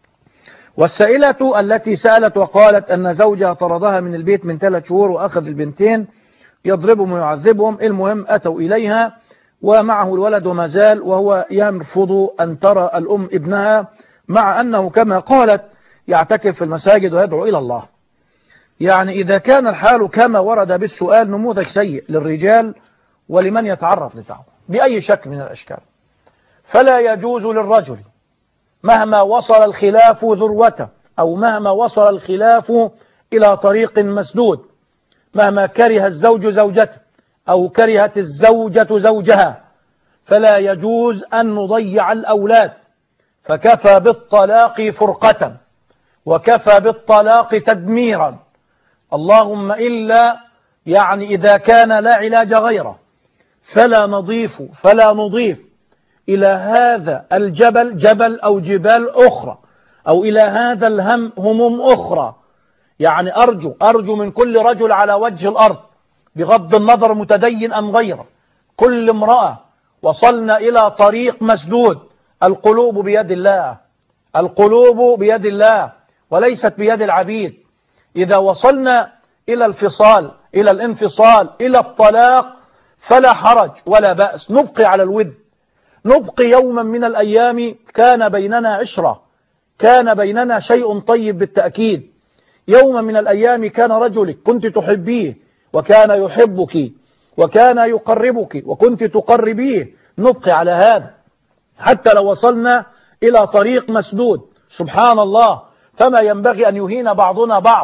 والسائلة التي سألت وقالت أن زوجها طردها من البيت من 3 شهور وأخذ البنتين يضربهم ويعذبهم، المهم أتوا إليها ومعه الولد وما زال، وهو يرفض أن ترى الأم ابنها، مع أنه كما قالت يعتكف في المساجد ويدعو إلى الله. يعني إذا كان الحال كما ورد بالسؤال نموذج سيء للرجال ولمن يتعرف للدعوة بأي شكل من الأشكال، فلا يجوز للرجل مهما وصل الخلاف ذروته أو مهما وصل الخلاف إلى طريق مسدود، مهما كره الزوج زوجته أو كرهت الزوجة زوجها، فلا يجوز أن نضيع الأولاد، فكفى بالطلاق فرقة وكفى بالطلاق تدميرا، اللهم إلا يعني إذا كان لا علاج غيره، فلا نضيف إلى هذا الجبل جبل أو جبال أخرى، أو إلى هذا الهم هموم أخرى. يعني أرجو من كل رجل على وجه الأرض بغض النظر متدين أم غيره، كل امرأة وصلنا إلى طريق مسدود، القلوب بيد الله، القلوب بيد الله وليست بيد العبيد. إذا وصلنا إلى الفصال، إلى الانفصال، إلى الطلاق، فلا حرج ولا بأس، نبقي على الود، نبقي يوما من الأيام كان بيننا عشرة، كان بيننا شيء طيب بالتأكيد، يوما من الأيام كان رجلك كنت تحبيه وكان يحبك وكان يقربك وكنت تقربيه، نبقي على هذا حتى لو وصلنا إلى طريق مسدود. سبحان الله، فما ينبغي أن يهين بعضنا بعض،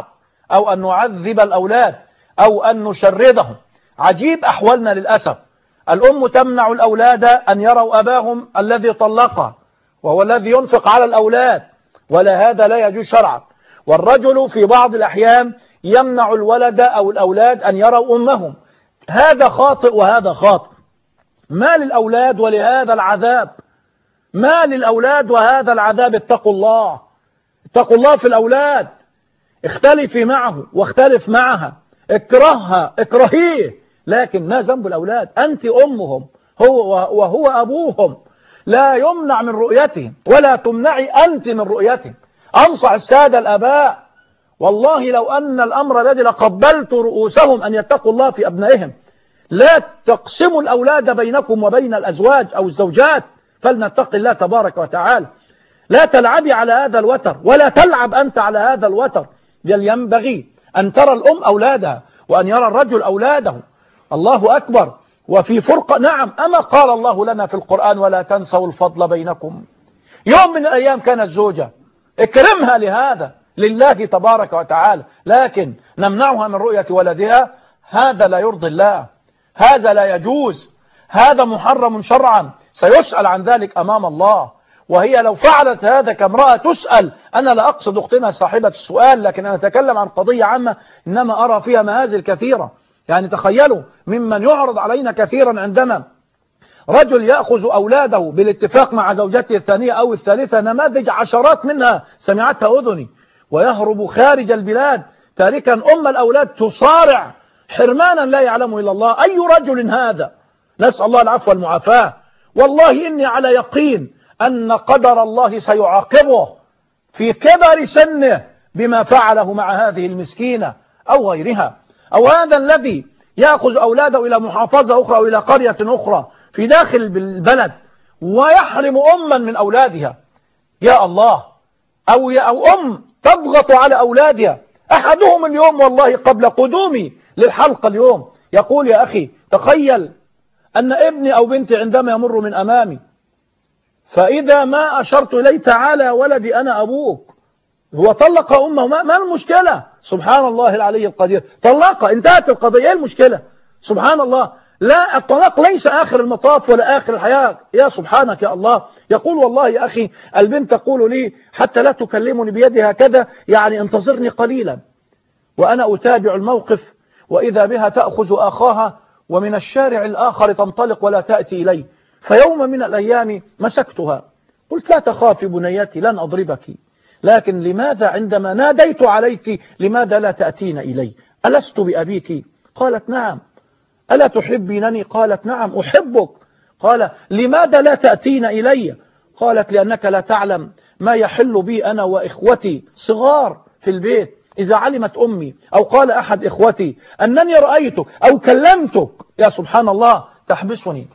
أو أن نعذب الأولاد أو أن نشردهم. عجيب أحوالنا للأسف. الأم تمنع الأولاد أن يروا أباهم الذي طلقها وهو الذي ينفق على الأولاد، ولا هذا لا يجوز شرعا. والرجل في بعض الأحيان يمنع الولد أو الأولاد أن يروا أمهم. هذا خاطئ وهذا خاطئ. ما للأولاد ولهذا العذاب؟ ما للأولاد وهذا العذاب؟ اتقوا الله، اتقوا الله في الأولاد. اختلفي معه واختلف معها، اكرهها اكرهيه، لكن ما ذنب الأولاد؟ أنت أمهم وهو أبوهم، لا يمنع من رؤيتهم ولا تمنعي أنت من رؤيتهم. أنصح السادة الآباء، والله لو أن الأمر الذي لقبلت رؤوسهم أن يتقوا الله في أبنائهم. لا تقسموا الأولاد بينكم وبين الأزواج أو الزوجات، فلنتق الله تبارك وتعالى. لا تلعبي على هذا الوتر ولا تلعب أنت على هذا الوتر، بل ينبغي أن ترى الأم أولادها وأن يرى الرجل أولاده. الله أكبر. وفي فرقة، نعم، أما قال الله لنا في القرآن ولا تنسوا الفضل بينكم. يوم من الأيام كانت زوجة، اكرمها لهذا لله تبارك وتعالى، لكن نمنعها من رؤية ولدها. هذا لا يرضي الله، هذا لا يجوز، هذا محرم شرعا، سيسأل عن ذلك أمام الله. وهي لو فعلت هذا كامرأة تسأل. أنا لا أقصد أختنا صاحبة السؤال، لكن أنا أتكلم عن قضية عامة إنما أرى فيها مهازل كثيرة. يعني تخيلوا ممن يعرض علينا كثيرا عندما رجل يأخذ أولاده بالاتفاق مع زوجته الثانية أو الثالثة، نماذج عشرات منها سمعتها أذني، ويهرب خارج البلاد تاركا أم الأولاد تصارع حرمانا لا يعلمه إلا الله. أي رجل هذا؟ نسأل الله العفو والمعافاة. والله إني على يقين أن قدر الله سيعاقبه في كبر سنه بما فعله مع هذه المسكينة أو غيرها. أو هذا الذي يأخذ أولاده إلى محافظة أخرى أو إلى قرية أخرى في داخل البلد ويحرم أما من أولادها. يا الله. أو أم تضغط على أولادها. أحدهم اليوم والله قبل قدومي للحلقة اليوم يقول: يا أخي تخيل أن ابني أو بنتي عندما يمر من أمامي فإذا ما أشرت إليه تعالى ولدي أنا أبوك، هو طلق أمه، ما المشكلة؟ سبحان الله العلي القدير، طلق، انتهت القضية، ايه المشكلة؟ سبحان الله. لا، الطلاق ليس آخر المطاف ولا آخر الحياة. يا سبحانك يا الله. يقول: والله يا أخي البنت تقول لي حتى لا تكلمني بيدها هكذا، يعني انتظرني قليلا. وأنا أتابع الموقف وإذا بها تأخذ أخاها ومن الشارع الآخر تنطلق ولا تأتي إلي. فيوم من الأيام مسكتها قلت: لا تخافي بنيتي، لن أضربك، لكن لماذا عندما ناديت عليك لماذا لا تأتين إلي؟ ألست بأبيك؟ قالت: نعم. ألا تحبينني؟ قالت: نعم أحبك. قال: لماذا لا تأتين إلي؟ قالت: لأنك لا تعلم ما يحل بي أنا وإخوتي صغار في البيت. إذا علمت أمي أو قال أحد إخوتي أنني رأيتك أو كلمتك، يا سبحان الله، تحبسني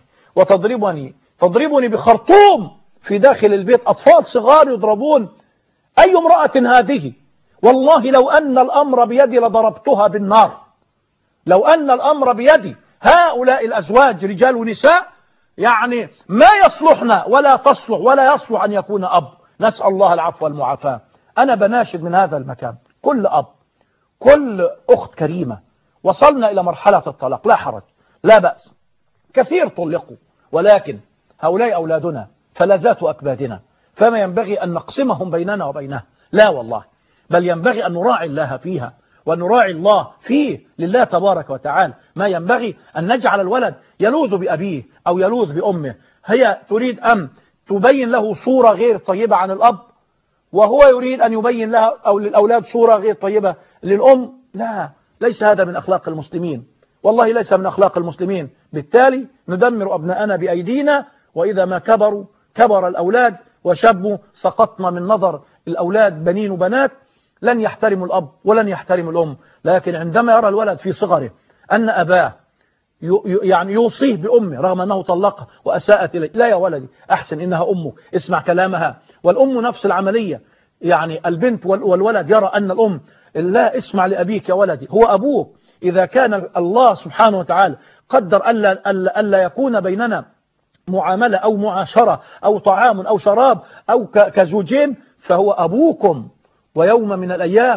تضربني بخرطوم في داخل البيت، أطفال صغار يضربون. أي امرأة هذه؟ والله لو أن الأمر بيدي لضربتها بالنار. لو أن الأمر بيدي. هؤلاء الأزواج رجال ونساء يعني ما يصلحنا ولا تصلح ولا يصلح أن يكون أب. نسأل الله العفو والمعافاة. أنا بناشد من هذا المكان كل أب، كل أخت كريمة، وصلنا إلى مرحلة الطلاق، لا حرج، لا بأس، كثير طلقوا، ولكن هؤلاء أولادنا فلذات أكبادنا، فما ينبغي أن نقسمهم بيننا وبينها، لا والله، بل ينبغي أن نراعي الله فيها وأن نراعي الله فيه لله تبارك وتعالى. ما ينبغي أن نجعل الولد يلوذ بأبيه أو يلوذ بأمه. هي تريد أن تبين له صورة غير طيبة عن الأب، وهو يريد أن يبين لها أو للأولاد صورة غير طيبة للأم. لا، ليس هذا من أخلاق المسلمين، والله ليس من أخلاق المسلمين. بالتالي ندمر أبناءنا بأيدينا، وإذا ما كبر الأولاد وشبوا سقطنا من نظر الأولاد بنين وبنات، لن يحترموا الأب ولن يحترموا الأم. لكن عندما يرى الولد في صغره أن أباه يعني يوصيه بأمه رغم أنه طلقها وأساءت إليه، لا يا ولدي، أحسن، إنها أمك، اسمع كلامها. والأم نفس العملية، يعني البنت والولد يرى أن الأم: لا، اسمع لأبيك يا ولدي، هو أبوك. إذا كان الله سبحانه وتعالى قدر ألا يكون بيننا معاملة أو معاشرة أو طعام أو شراب أو كزوجين، فهو أبوكم، ويوم من الأيام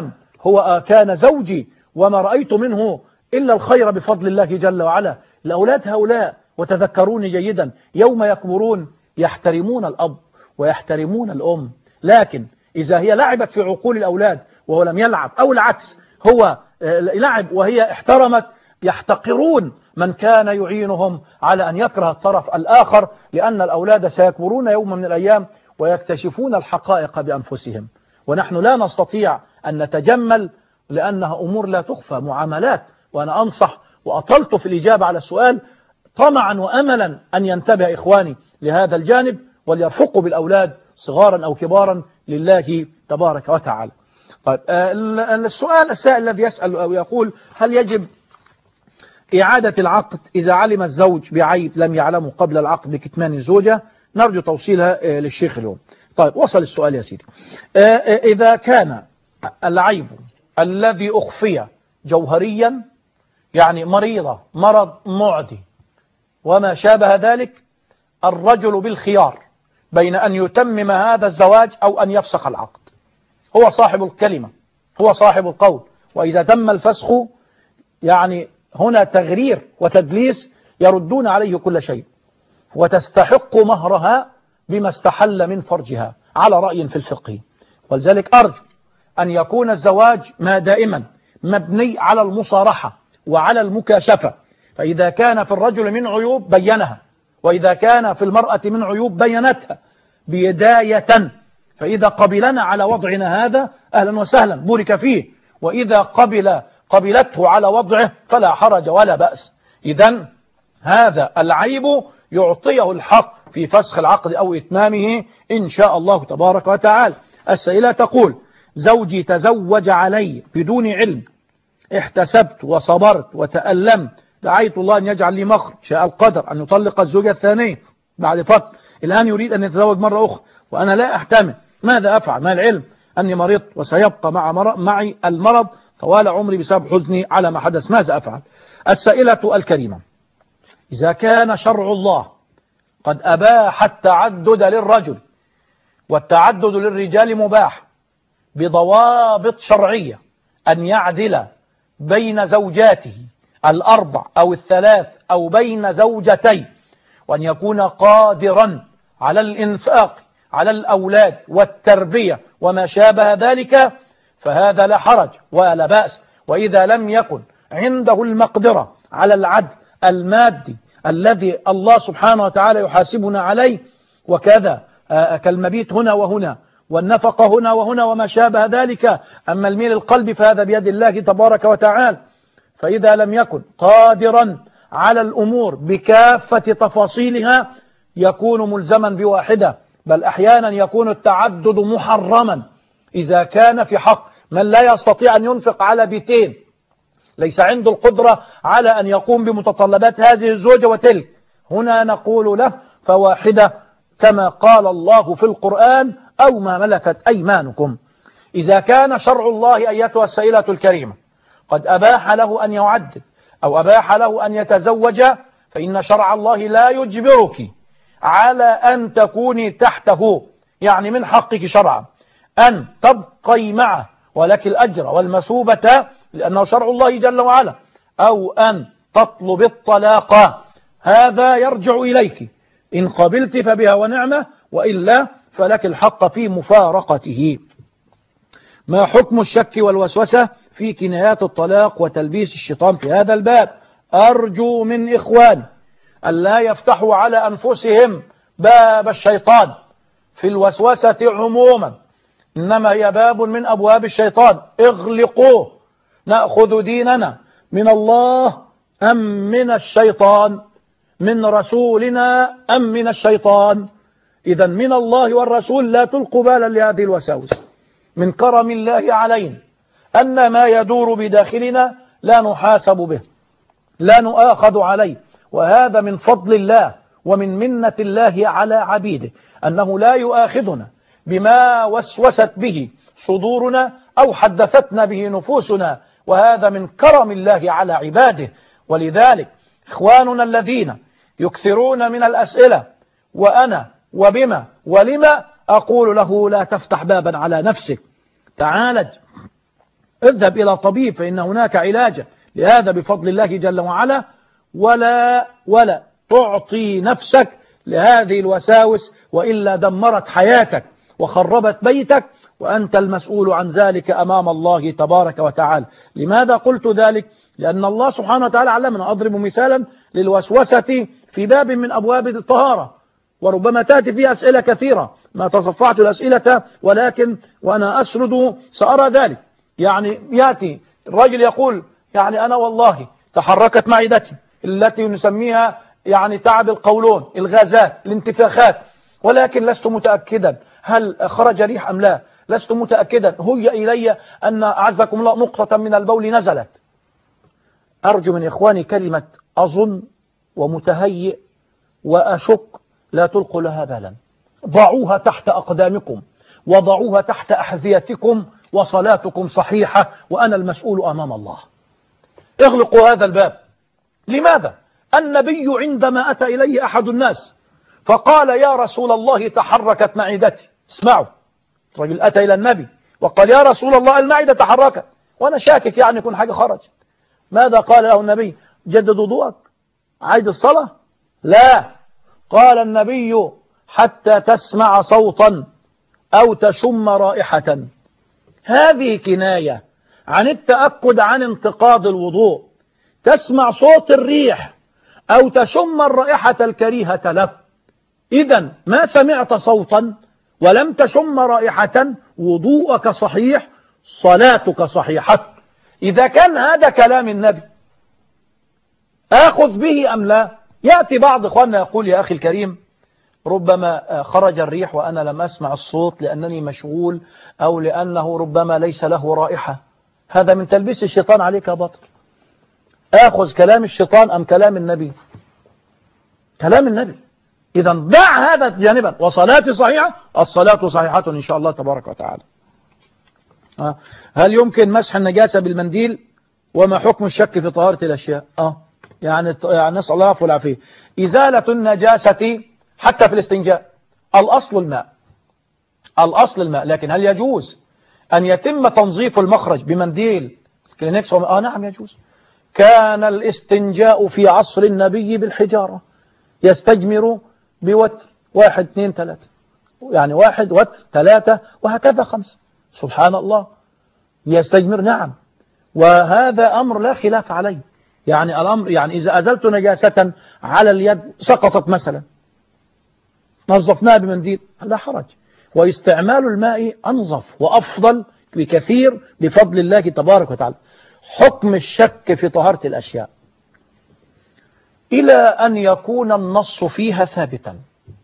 هو كان زوجي وما رأيت منه إلا الخير بفضل الله جل وعلا. الأولاد هؤلاء وتذكروني جيدا يوم يكبرون يحترمون الأب ويحترمون الأم، لكن إذا هي لعبت في عقول الأولاد وهو لم يلعب، أو العكس هو لعب وهي احترمت، يحتقرون من كان يعينهم على أن يكره الطرف الآخر، لأن الأولاد سيكبرون يوم من الأيام ويكتشفون الحقائق بأنفسهم، ونحن لا نستطيع أن نتجمل لأنها أمور لا تخفى، معاملات. وأنا أنصح وأطلت في الإجابة على السؤال طمعا وأملا أن ينتبه إخواني لهذا الجانب وليرفقوا بالأولاد صغارا أو كبارا لله تبارك وتعالى. طيب السؤال السائل الذي يسأل أو يقول هل يجب إعادة العقد إذا علم الزوج بعيب لم يعلمه قبل العقد بكتمان الزوجة؟ نرجو توصيلها للشيخ اليوم. طيب وصل السؤال يا سيدي. إذا كان العيب الذي أخفي جوهريا، يعني مريضة مرض معدي وما شابه ذلك، الرجل بالخيار بين أن يتمم هذا الزواج أو أن يفسخ العقد. هو صاحب الكلمة، هو صاحب القول، وإذا تم الفسخ يعني هنا تغرير وتدليس يردون عليه كل شيء، وتستحق مهرها بما استحل من فرجها على رأي في الفقه. ولذلك أرجو أن يكون الزواج ما دائما مبني على المصارحة وعلى المكاشفة، فإذا كان في الرجل من عيوب بينها، وإذا كان في المرأة من عيوب بينتها بداية، فإذا قبلنا على وضعنا هذا أهلا وسهلا بورك فيه، وإذا قبلته على وضعه فلا حرج ولا بأس. إذن هذا العيب يعطيه الحق في فسخ العقد أو إتمامه إن شاء الله تبارك وتعالى. السائلة تقول زوجي تزوج علي بدون علم، احتسبت وصبرت وتألمت، دعيت الله أن يجعل لي مخرج، شاء القدر أن يطلق الزوجة الثانية بعد فترة، الآن يريد أن يتزوج مرة أخرى وأنا لا أحتمل، ماذا أفعل؟ مع العلم أني مرضت وسيبقى معي المرض طوال عمري بسبب حزني على ما حدث، ماذا أفعل؟ السائلة الكريمة، إذا كان شرع الله قد أباح التعدد للرجل، والتعدد للرجال مباح بضوابط شرعية، أن يعدل بين زوجاته الأربع أو الثلاث أو بين زوجتين، وأن يكون قادرا على الإنفاق على الأولاد والتربية وما شابه ذلك، فهذا لا حرج ولا بأس. وإذا لم يكن عنده المقدرة على العدل المادي الذي الله سبحانه وتعالى يحاسبنا عليه، وكذا كالمبيت هنا وهنا والنفقة هنا وهنا وما شابه ذلك، أما الميل القلب فهذا بيد الله تبارك وتعالى. فإذا لم يكن قادرا على الأمور بكافة تفاصيلها يكون ملزما بواحدة، بل أحيانا يكون التعدد محرما إذا كان في حق من لا يستطيع أن ينفق على بيتين، ليس عنده القدرة على أن يقوم بمتطلبات هذه الزوجة وتلك، هنا نقول له فواحدة كما قال الله في القرآن أو ما ملكت أيمانكم. إذا كان شرع الله أيتها السائلة الكريمة قد أباح له أن يعدد أو أباح له أن يتزوج، فإن شرع الله لا يجبرك على أن تكوني تحته، يعني من حقك شرعا أن تبقي معه ولك الأجر والمثوبة لأنه شرع الله جل وعلا، أو أن تطلب الطلاق، هذا يرجع إليك، إن قبلت فبها ونعمة، وإلا فلك الحق في مفارقته. ما حكم الشك والوسوسة في كنايات الطلاق وتلبيس الشيطان في هذا الباب؟ أرجو من إخواني أن لا يفتحوا على أنفسهم باب الشيطان في الوسوسة عموما، إنما هي باب من أبواب الشيطان، اغلقوه. نأخذ ديننا من الله أم من الشيطان؟ من رسولنا أم من الشيطان؟ إذا من الله والرسول، لا تلقوا بالا لهذه الوساوس. من كرم الله علينا أن ما يدور بداخلنا لا نحاسب به، لا نؤاخذ عليه، وهذا من فضل الله ومن منة الله على عبيده، أنه لا يؤاخذنا بما وسوست به صدورنا أو حدثتنا به نفوسنا، وهذا من كرم الله على عباده. ولذلك إخواننا الذين يكثرون من الأسئلة وأنا وبما ولما، أقول له لا تفتح بابا على نفسك، تعالج اذهب إلى طبيب فإن هناك علاجا لهذا بفضل الله جل وعلا. ولا تعطي نفسك لهذه الوساوس، وإلا دمرت حياتك وخربت بيتك، وأنت المسؤول عن ذلك أمام الله تبارك وتعالى. لماذا قلت ذلك؟ لأن الله سبحانه وتعالى علمنا. أضرب مثالا للوسوسة في باب من أبواب الطهارة، وربما تأتي فيها أسئلة كثيرة، ما تصفعت الأسئلة ولكن وأنا أسرد سأرى ذلك. يعني يأتي الرجل يقول يعني أنا والله تحركت معدتي التي نسميها يعني تعب القولون، الغازات، الانتفاخات، ولكن لست متأكدا هل خرج ريح أم لا، لست متأكدا، هي إلي أن أعزكم الله نقطة من البول نزلت. أرجو من إخواني كلمة أظن ومتهيئ وأشك لا تلقوا لها بالا، ضعوها تحت أقدامكم وضعوها تحت أحذيتكم، وصلاتكم صحيحة وأنا المسؤول أمام الله. اغلقوا هذا الباب. لماذا؟ النبي عندما أتى إليه أحد الناس فقال يا رسول الله تحركت معدتي، اسمعوا، الرجل أتى إلى النبي وقال يا رسول الله المعدة تحركت وأنا شاكك يعني يكون حاجة خرجت. ماذا قال له النبي؟ جدد وضوءك، عيد الصلاة؟ لا، قال النبي حتى تسمع صوتا أو تشم رائحة. هذه كناية عن التأكد عن انتقاض الوضوء. تسمع صوت الريح أو تشم الرائحة الكريهة له. إذن ما سمعت صوتا ولم تشم رائحة، وضوءك صحيح، صلاتك صحيحة. إذا كان هذا كلام النبي آخذ به أم لا؟ يأتي بعض إخواننا يقول يا أخي الكريم ربما خرج الريح وأنا لم أسمع الصوت لأنني مشغول، أو لأنه ربما ليس له رائحة. هذا من تلبيس الشيطان عليك يا بطل. آخذ كلام الشيطان أم كلام النبي؟ كلام النبي. إذا ضع هذا جانبا، وصلاتي صحيحة، الصلاة صحيحة إن شاء الله تبارك وتعالى. هل يمكن مسح النجاسة بالمنديل؟ وما حكم الشك في طهارة الأشياء؟ يعني نسأل الله العفو والعافية. إزالة النجاسة حتى في الاستنجاء الأصل الماء، الأصل الماء، لكن هل يجوز أن يتم تنظيف المخرج بمنديل كلينكس؟ نعم يجوز. كان الاستنجاء في عصر النبي بالحجارة، يستجمر بوتر 1 2 3، يعني 1 وتر 3 وهكذا 5. سبحان الله، يستجمر. نعم، وهذا أمر لا خلاف عليه. يعني الأمر يعني إذا أزلت نجاسة على اليد سقطت مثلا نظفناها بمنديل لا حرج، واستعمال الماء أنظف وأفضل بكثير بفضل الله تبارك وتعالى. حكم الشك في طهارة الأشياء إلى أن يكون النص فيها ثابتا.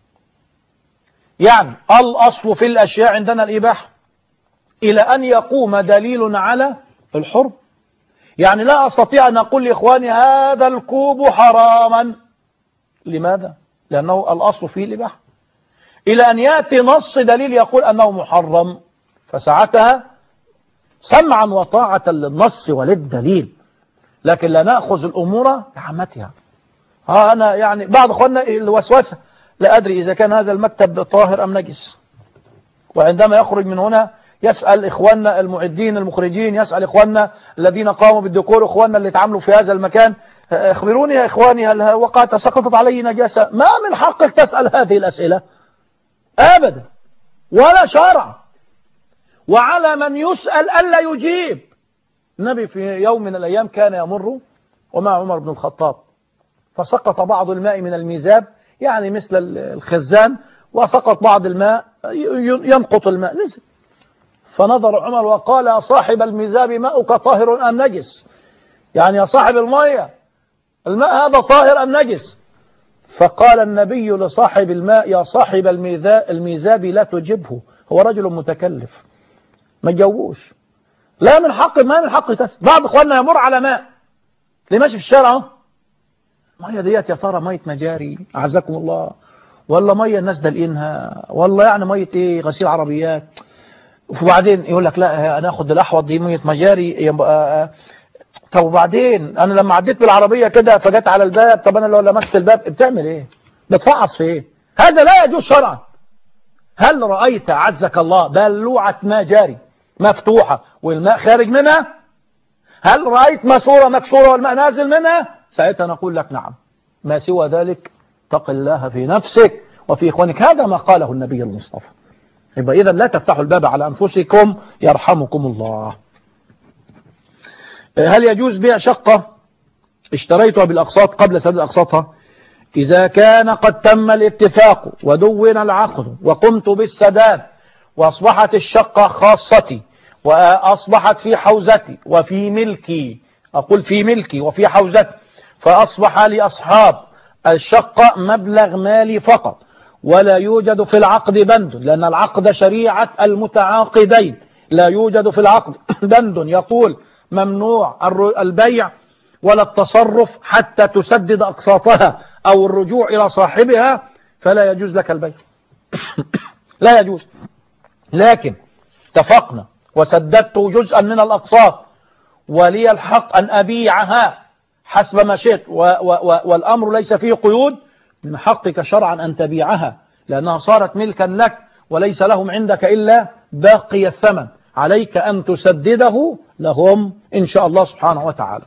يعني الأصل في الأشياء عندنا الإباحة إلى أن يقوم دليل على الحرم. يعني لا أستطيع أن أقول لإخواني هذا الكوب حراما. لماذا؟ لأنه الأصل فيه الإباحة. إلى أن يأتي نص دليل يقول أنه محرم، فساعتها سمعا وطاعة للنص وللدليل، لكن لا نأخذ الأمور بعمتها. أنا يعني بعض أخواننا الوسوسة، لا أدري إذا كان هذا المكتب طاهر أم نجس، وعندما يخرج من هنا يسأل إخواننا المعدين المخرجين، يسأل إخواننا الذين قاموا بالديكور، إخواننا اللي تعاملوا في هذا المكان، اخبروني يا إخواني هل وقعت سقطت علي نجاسة؟ ما من حقك تسأل هذه الأسئلة أبدا، ولا شرع. وعلى من يسأل ألا يجيب. النبي في يوم من الأيام كان يمر ومع عمر بن الخطاب، فسقط بعض الماء من الميزاب، يعني مثل الخزان، وسقط بعض الماء ينقط الماء، نزل. فنظر عمر وقال يا صاحب الميزاب ماؤك طاهر أم نجس؟ يعني يا صاحب المية الماء هذا طاهر أم نجس؟ فقال النبي لصاحب الماء يا صاحب الميزاب لا تجبه، هو رجل متكلف، ما تجووش. لا من حق، ما من حق تسأل. بعض اخواننا يمر على ماء اللي ماشي في الشارع، مية ديت يا ترى مية مجاري أعزكم الله، ولا مية الناس دلقينها، ولا يعني مية ايه غسيل عربيات؟ وبعدين يقول لك لا انا اخد الاحوض دي مية مجاري. طب وبعدين انا لما عديت بالعربية كده فجت على الباب، طب انا لو لمست الباب بتعمل ايه؟ بتفعص في ايه؟ هذا لا يجوز شرعا. هل رأيت عزك الله بلوعة ماء جاري مفتوحة والماء خارج منها، هل رأيت ماسورة مكسورة والماء نازل منها؟ ساعتها نقول لك نعم. ما سوى ذلك اتق الله في نفسك وفي إخوانك. هذا ما قاله النبي المصطفى. يبقى إذا لا تفتحوا الباب على أنفسكم يرحمكم الله. هل يجوز بيع شقة اشتريتها بالأقساط قبل سداد أقساطها؟ إذا كان قد تم الاتفاق ودون العقد وقمت بالسداد وأصبحت الشقة خاصتي وأصبحت في حوزتي وفي ملكي، أقول في ملكي وفي حوزتي، فأصبح لأصحاب الشقة مبلغ مالي فقط ولا يوجد في العقد بند، لأن العقد شريعة المتعاقدين، لا يوجد في العقد بند يقول ممنوع البيع ولا التصرف حتى تسدد أقساطها أو الرجوع إلى صاحبها، فلا يجوز لك البيع. لا يجوز. لكن اتفقنا وسددت جزءا من الأقساط ولي الحق أن أبيعها حسب ما شئت والأمر ليس فيه قيود، من حقك شرعا أن تبيعها لأنها صارت ملكا لك وليس لهم عندك إلا باقي الثمن، عليك أن تسدده لهم إن شاء الله سبحانه وتعالى.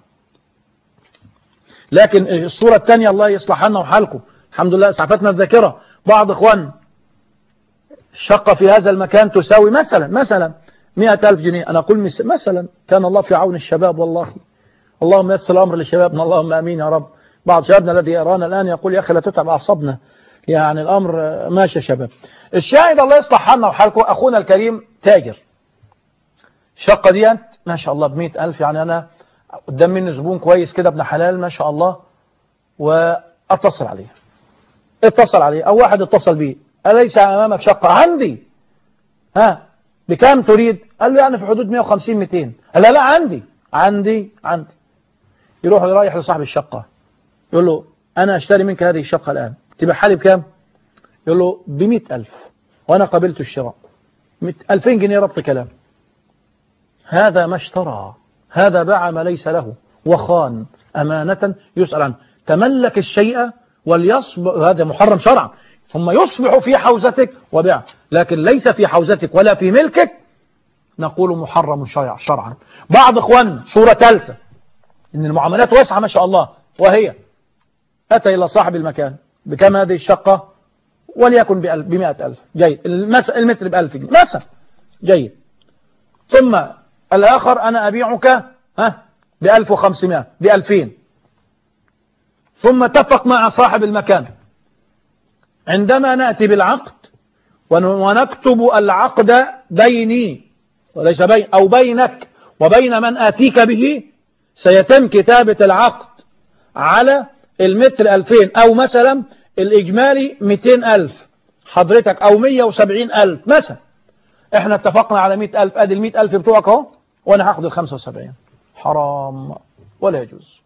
لكن الصورة الثانية الله يصلح لنا وحالكم، الحمد لله اسعفتنا الذاكرة، بعض إخوان الشقة في هذا المكان تساوي مثلا 100,000 جنيه. أنا أقول مثلا كان الله في عون الشباب والله، اللهم يسر الأمر لشبابنا، اللهم أمين يا رب. بعض شبابنا الذي يرانا الآن يقول يا أخي لا تتعب أعصابنا، يعني الأمر ماشي شباب. الشاهد الله يصلح حالنا وحالكم، أخونا الكريم تاجر، الشقة دي ما شاء الله ب100,000، يعني أنا قدام مني زبون كويس كده ابن حلال ما شاء الله، واتصل عليه أو واحد اتصل بيه، أليس أمامك شقة؟ عندي. بكام تريد؟ قال له يعني في حدود 150-200. قال لا عندي. يروح رايح لصاحب الشقة يقول له أنا أشتري منك هذه الشقة الآن، تبيعها لي بكام؟ يقول له ب100,000 وأنا قبلت الشراء. 2000 جنيه ربط كلام. هذا ما اشترى، هذا باع ما ليس له وخان أمانة يسأل عنه. تملك الشيء وليصبح، هذا محرم شرعا، ثم يصبح في حوزتك وبيع، لكن ليس في حوزتك ولا في ملكك نقول محرم شرعا. بعض إخوان صورة ثالثة إن المعاملات واسعة ما شاء الله، وهي أتى إلى صاحب المكان بكم هذه الشقة؟ وليكن ب100,000. جيد. المتر ب1000 جنيه مثلا. جيد. ثم الآخر أنا أبيعك ب1500 ب2000. ثم اتفق مع صاحب المكان عندما نأتي بالعقد ونكتب العقد بيني وليس بين أو بينك وبين من آتيك به، سيتم كتابة العقد على المتر 2000 أو مثلا الإجمالي 200,000 حضرتك أو 170,000 مثلا. احنا اتفقنا على 100,000، ادي 100,000 بتوعك اهو وانا هاخد 75. حرام ولا يجوز.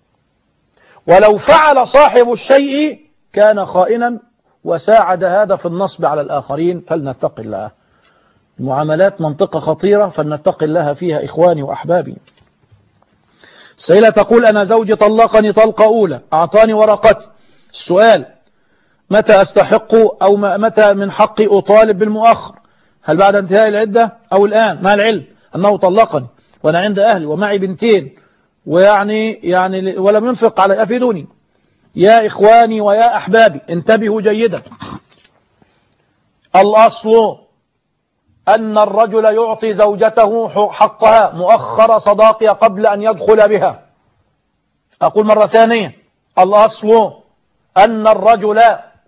ولو فعل صاحب الشيء كان خائنا وساعد هذا في النصب على الآخرين، فلنتق الله. المعاملات منطقة خطيرة فلنتق الله فيها إخواني وأحبابي. السيدة تقول أنا زوجي طلقني طلقة أولى، أعطاني ورقتي. السؤال متى أستحق أو متى من حقي أطالب بالمؤخر؟ هل بعد انتهاء العدة أو الآن؟ مع العلم أنه طلقني وأنا عند أهلي ومعي بنتين يعني ولم ينفق علي. أفيدوني يا إخواني ويا أحبابي، انتبهوا جيدا. الأصل أن الرجل يعطي زوجته حقها مؤخر صداقها قبل أن يدخل بها. أقول مرة ثانية، الأصل أن الرجل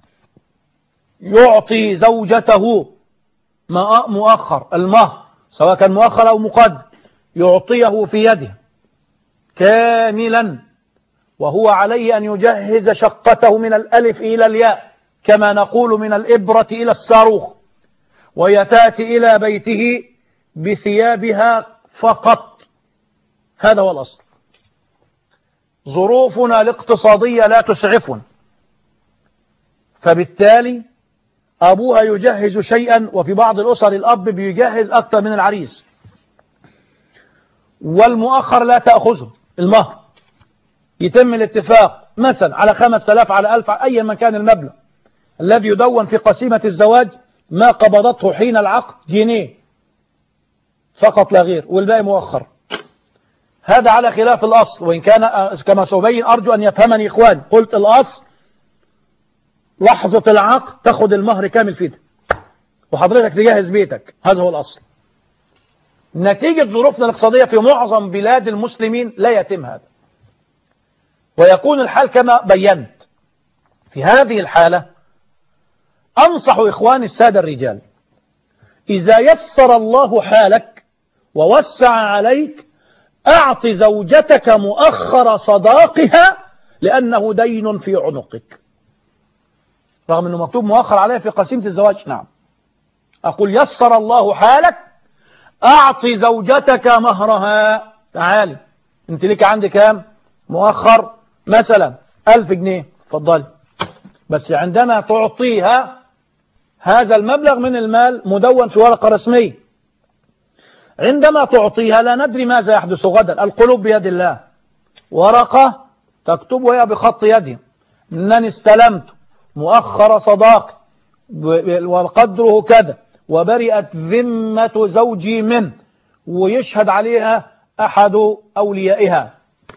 يعطي زوجته مؤخر المهر، سواء كان مؤخر أو مقدم، يعطيه في يده كاملا، وهو عليه أن يجهز شقته من الألف إلى الياء، كما نقول من الإبرة إلى الصاروخ، وهي تأتي إلى بيته بثيابها فقط. هذا هو الأصل. ظروفنا الاقتصادية لا تسعفنا، فبالتالي أبوها يجهز شيئا، وفي بعض الأسر الأب بيجهز أكثر من العريس، والمؤخر لا تأخذه المهر. يتم الاتفاق مثلا على 5,000 على 1,000 أي مكان المبلغ الذي يدون في قسيمة الزواج، ما قبضته حين العقد جنيه، فقط لا غير، والباقي مؤخر. هذا على خلاف الأصل، وإن كان كما سأبين أرجو أن يفهمني إخوان، قلت الأصل لحظة العقد تاخد المهر كامل فيه وحضرتك تجهز بيتك، هذا هو الأصل. نتيجة ظروفنا الاقتصادية في معظم بلاد المسلمين لا يتم هذا، ويكون الحال كما بينت. في هذه الحالة أنصح إخواني السادة الرجال، إذا يسر الله حالك ووسع عليك أعط زوجتك مؤخر صداقها، لأنه دين في عنقك، رغم أنه مكتوب مؤخر عليها في قسيمة الزواج. نعم، أقول يسر الله حالك، أعط زوجتك مهرها. تعالي أنت لك عندي كام مؤخر؟ مثلا 1000 جنيه، فضلي، بس عندما تعطيها هذا المبلغ من المال مدون في ورقة رسمية، عندما تعطيها لا ندري ماذا يحدث غدا، القلوب بيد الله، ورقة تكتب وهي بخط يدي أنني استلمت مؤخر صداق وقدره كذا، وبرئت ذمة زوجي منه، ويشهد عليها أحد أوليائها.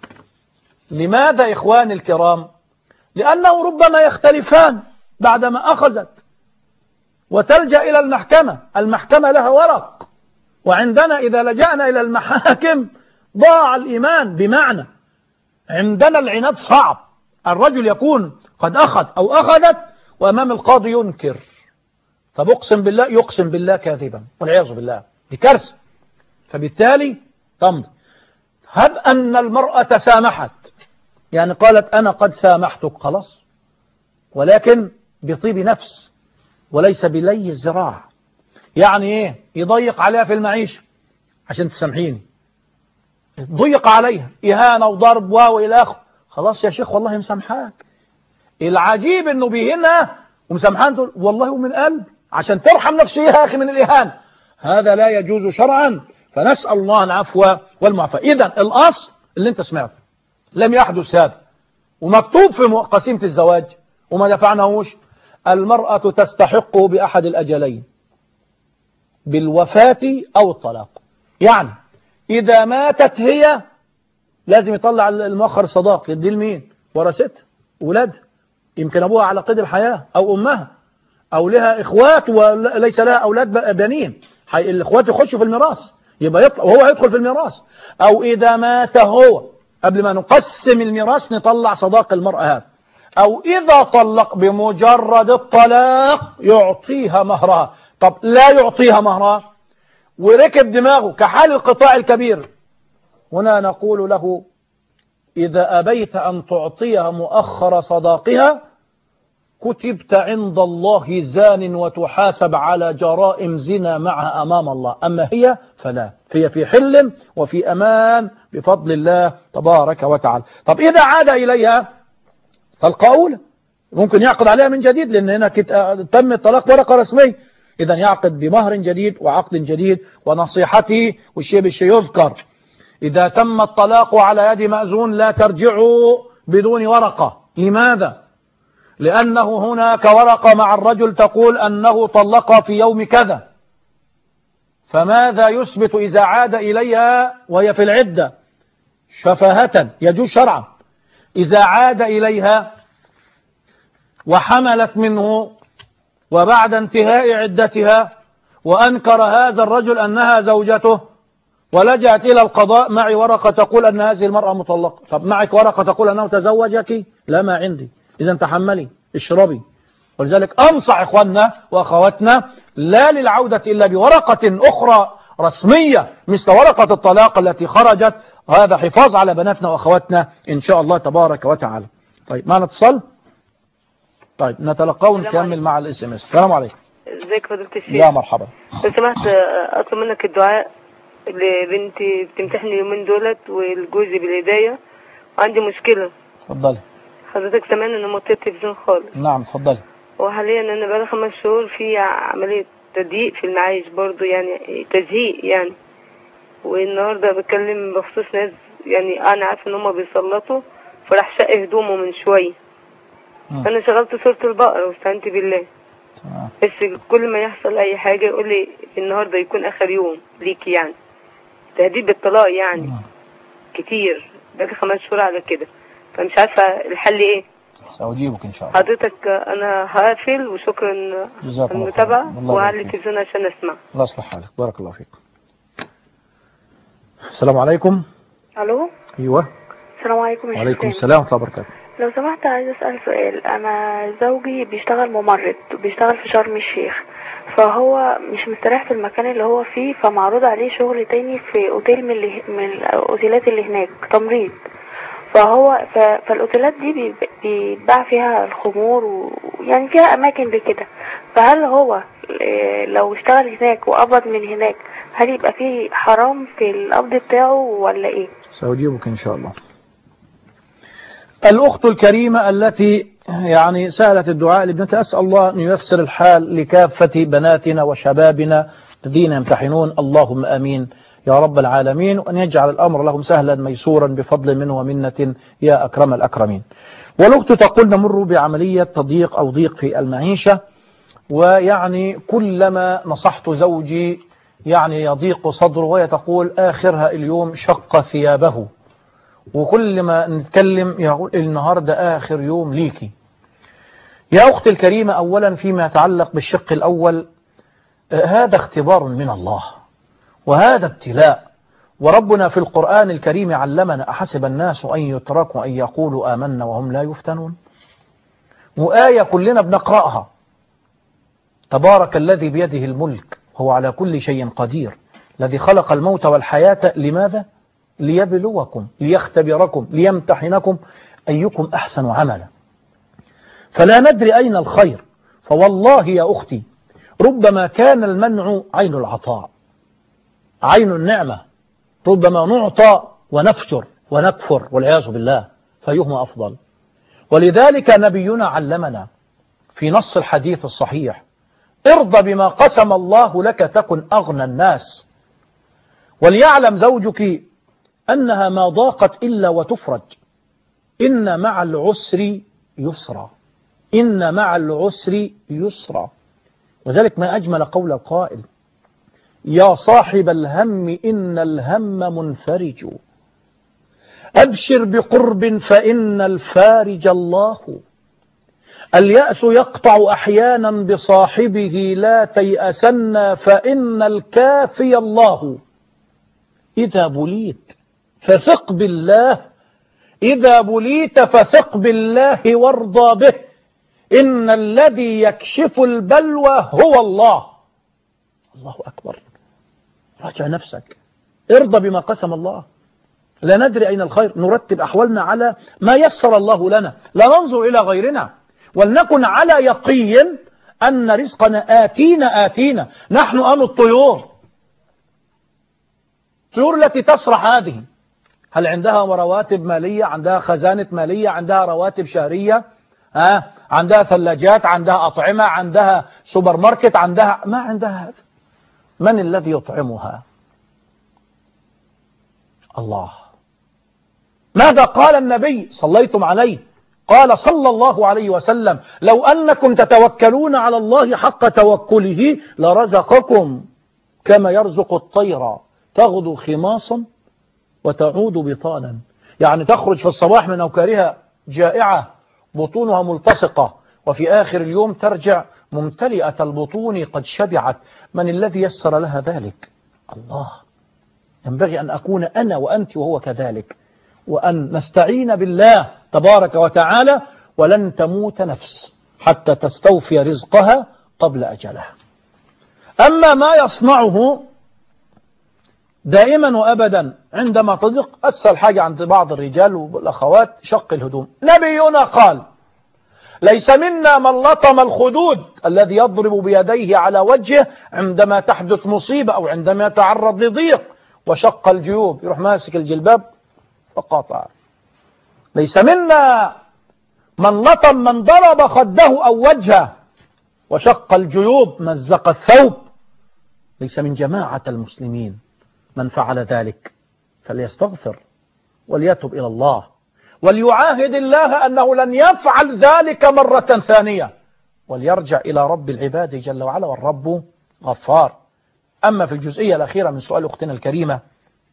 لماذا إخواني الكرام؟ لأنه ربما يختلفان بعدما أخذت وتلجأ إلى المحكمة، المحكمة لها ورق، وعندنا إذا لجأنا إلى المحاكم ضاع الإيمان، بمعنى عندنا العناد صعب، الرجل يكون قد أخذ أو أخذت وأمام القاضي ينكر، طب أقسم بالله، يقسم بالله كاذبا والعياذ بالله، دي كارثة. فبالتالي تمضي. هب أن المرأة سامحت، يعني قالت أنا قد سامحتك خلاص، ولكن بطيب نفس وليس بلي الذراع. يعني إيه؟ يضيق عليها في المعيشة عشان تسامحيني، ضيق عليها إهانة وضرب وإلى آخره، خلاص يا شيخ والله مسامحاك. العجيب إنه بيهنها ومسامحان تقول والله ومن قلب عشان ترحم نفسها يا أخي من الإهانة، هذا لا يجوز شرعا، فنسأل الله العفو والمعافاة. إذن الأصل اللي أنت سمعته لم يحدث هذا، ومكتوب في قسيمة الزواج وما دفعناهوش، المرأة تستحقه بأحد الأجلين، بالوفاة أو الطلاق. يعني إذا ماتت هي لازم يطلع المؤخر الصداق، يدي لمين؟ ورثتها، أولادها، يمكن أبوها على قيد الحياة أو أمها، أو لها إخوات وليس لها أولاد بنين، الإخوات يخشوا في الميراث، يبقى يطلع وهو يدخل في الميراث. أو إذا مات هو قبل ما نقسم الميراث نطلع صداق المرأة هذا. أو إذا طلق بمجرد الطلاق يعطيها مهرها. طب لا يعطيها مهرها وركب دماغه كحال القطاع الكبير، هنا نقول له إذا أبيت أن تعطيها مؤخر صداقها كتبت عند الله زان وتحاسب على جرائم زنا معها أمام الله، أما هي فلا، هي في حل وفي أمان بفضل الله تبارك وتعالى. طب إذا عاد إليها فالقول ممكن يعقد عليها من جديد، لأن هنا تم الطلاق ورقة رسمية، إذا يعقد بمهر جديد وعقد جديد. ونصيحتي والشيء بالشيء يذكر، إذا تم الطلاق على يد مأذون لا ترجعوا بدون ورقة. لماذا؟ لأنه هناك ورقة مع الرجل تقول أنه طلق في يوم كذا، فماذا يثبت إذا عاد إليها وهي في العدة؟ شفاهة يجوز شرعا. إذا عاد إليها وحملت منه وبعد انتهاء عدتها وأنكر هذا الرجل أنها زوجته ولجأت إلى القضاء، معي ورقة تقول أن هذه المرأة مطلقة. طب معك ورقة تقول أنه تزوجك؟ لا، ما عندي. إذا تحملي اشربي. ولذلك أنصح إخواننا وأخواتنا لا للعودة إلا بورقة أخرى رسمية مثل ورقة الطلاق التي خرجت، هذا حفاظ على بناتنا وأخواتنا إن شاء الله تبارك وتعالى. طيب معنا اتصال؟ طيب نتلقى ونكمل مع الاس ام اس. السلام عليكم. ازيك فضيلة الشيخ؟ يا مرحبا. لو سمحت اطلب منك الدعاء لبنتي بتمتحن اليومين دولت والجوزي بالهداية وعندي مشكلة. اتفضلي. حضرتك سامعني انا موطية التلفزيون خالص. نعم اتفضلي. وحاليا انا بقالي 5 شهور في عملية تضييق في المعايش برضو، يعني تزهيق يعني. والنهارده بتكلم بخصوص ناس يعني انا عارفه ان هم بيسلطوا، فراح شق هدومه من شويه. انا شغلت سورة البقرة واستعنت بالله، بس كل ما يحصل اي حاجة يقول لي النهارده يكون اخر يوم ليكي يعني. تهديد بالطلاق يعني كتير، بقالي 5 شهور على كده، فمش عارفة الحل ايه. سأجيبك ان شاء الله. حضرتك انا هقفل، وشكرا على المتابعة، وعلى التلفزيون عشان اسمع. الله يصلح حالك، بارك الله فيك. السلام عليكم. الو. ايوه. السلام عليكم. وعليكم السلام ورحمة الله وبركاته. لو سمحت عايز اسأل سؤال. انا زوجي بيشتغل ممرض وبيشتغل في شرم الشيخ، فهو مش مستريح في المكان اللي هو فيه، فمعروض عليه شغل تاني في اوتيل من الاوتيلات اللي هناك تمريض. فهو فالاوتيلات دي بيتباع فيها الخمور ويعني فيها اماكن بكده. فهل هو لو اشتغل هناك وقبض من هناك هل يبقى فيه حرام في القبض بتاعه ولا ايه؟ سأجيبك ان شاء الله. الأخت الكريمة التي يعني سألت الدعاء لابنتها، أسأل الله أن ييسر الحال لكافة بناتنا وشبابنا الذين يمتحنون، اللهم آمين يا رب العالمين، وأن يجعل الأمر لهم سهلا ميسورا بفضل منه ومنة يا أكرم الأكرمين. والأخت تقول نمر بعملية تضييق أو ضيق في المعيشة، ويعني كلما نصحت زوجي يعني يضيق صدره، وهي تقول آخرها اليوم شق ثيابه، وكل ما نتكلم يقول النهاردة آخر يوم ليكي. يا أختي الكريمة، أولا فيما يتعلق بالشق الأول، هذا اختبار من الله وهذا ابتلاء، وربنا في القرآن الكريم علمنا أحسب الناس أن يتركوا أن يقولوا آمنا وهم لا يفتنون، وآية كلنا بنقرأها، تبارك الذي بيده الملك هو على كل شيء قدير الذي خلق الموت والحياة، لماذا؟ ليبلوكم ليختبركم ليمتحنكم أيكم أحسن عملا. فلا ندري أين الخير، فوالله يا أختي ربما كان المنع عين العطاء عين النعمة، ربما نعطى ونفجر ونكفر والعياذ بالله فيهما أفضل. ولذلك نبينا علمنا في نص الحديث الصحيح ارضى بما قسم الله لك تكن أغنى الناس. وليعلم زوجك أنها ما ضاقت إلا وتفرج، إن مع العسر يسرا، إن مع العسر يسرا. وذلك ما أجمل قول القائل يا صاحب الهم إن الهم منفرج، أبشر بقرب فإن الفارج الله. اليأس يقطع أحيانا بصاحبه لا تيأسن فإن الكافي الله. إذا بليت فثق بالله، إذا بليت فثق بالله وارضى به، إن الذي يكشف البلوى هو الله. الله أكبر. راجع نفسك، ارضى بما قسم الله. لا ندري أين الخير، نرتب أحوالنا على ما يسر الله لنا، لا ننظر إلى غيرنا، ولنكن على يقين أن رزقنا آتينا. نحن أم الطيور التي تسرح هذه، هل عندها رواتب مالية، عندها خزانة مالية، عندها رواتب شهرية، عندها ثلاجات، عندها أطعمة، عندها سوبر ماركت، عندها ما عندها هذا. من الذي يطعمها؟ الله. ماذا قال النبي صليتم عليه؟ قال صلى الله عليه وسلم لو أنكم تتوكلون على الله حق توكله لرزقكم كما يرزق الطير تغدو خماصا وتعود بطانا. يعني تخرج في الصباح من أوكارها جائعة بطونها ملتصقة، وفي آخر اليوم ترجع ممتلئة البطون قد شبعت. من الذي يسر لها ذلك؟ الله. ينبغي أن أكون أنا وأنت وهو كذلك، وأن نستعين بالله تبارك وتعالى، ولن تموت نفس حتى تستوفي رزقها قبل أجلها. أما ما يصنعه دائما وأبدا عندما تضيق، أسهل حاجة عند بعض الرجال والأخوات شق الهدوم. نبينا قال ليس منا من لطم الخدود الذي يضرب بيديه على وجهه عندما تحدث مصيبة أو عندما يتعرض لضيق، وشق الجيوب، يروح ماسك الجلباب وقاطع. ليس منا من لطم من ضرب خده أو وجهه وشق الجيوب مزق الثوب. ليس من جماعة المسلمين من فعل ذلك، فليستغفر وليتب إلى الله وليعاهد الله أنه لن يفعل ذلك مرة ثانية، وليرجع إلى رب العباد جل وعلا، والرب غفار. أما في الجزئية الأخيرة من سؤال أختنا الكريمة،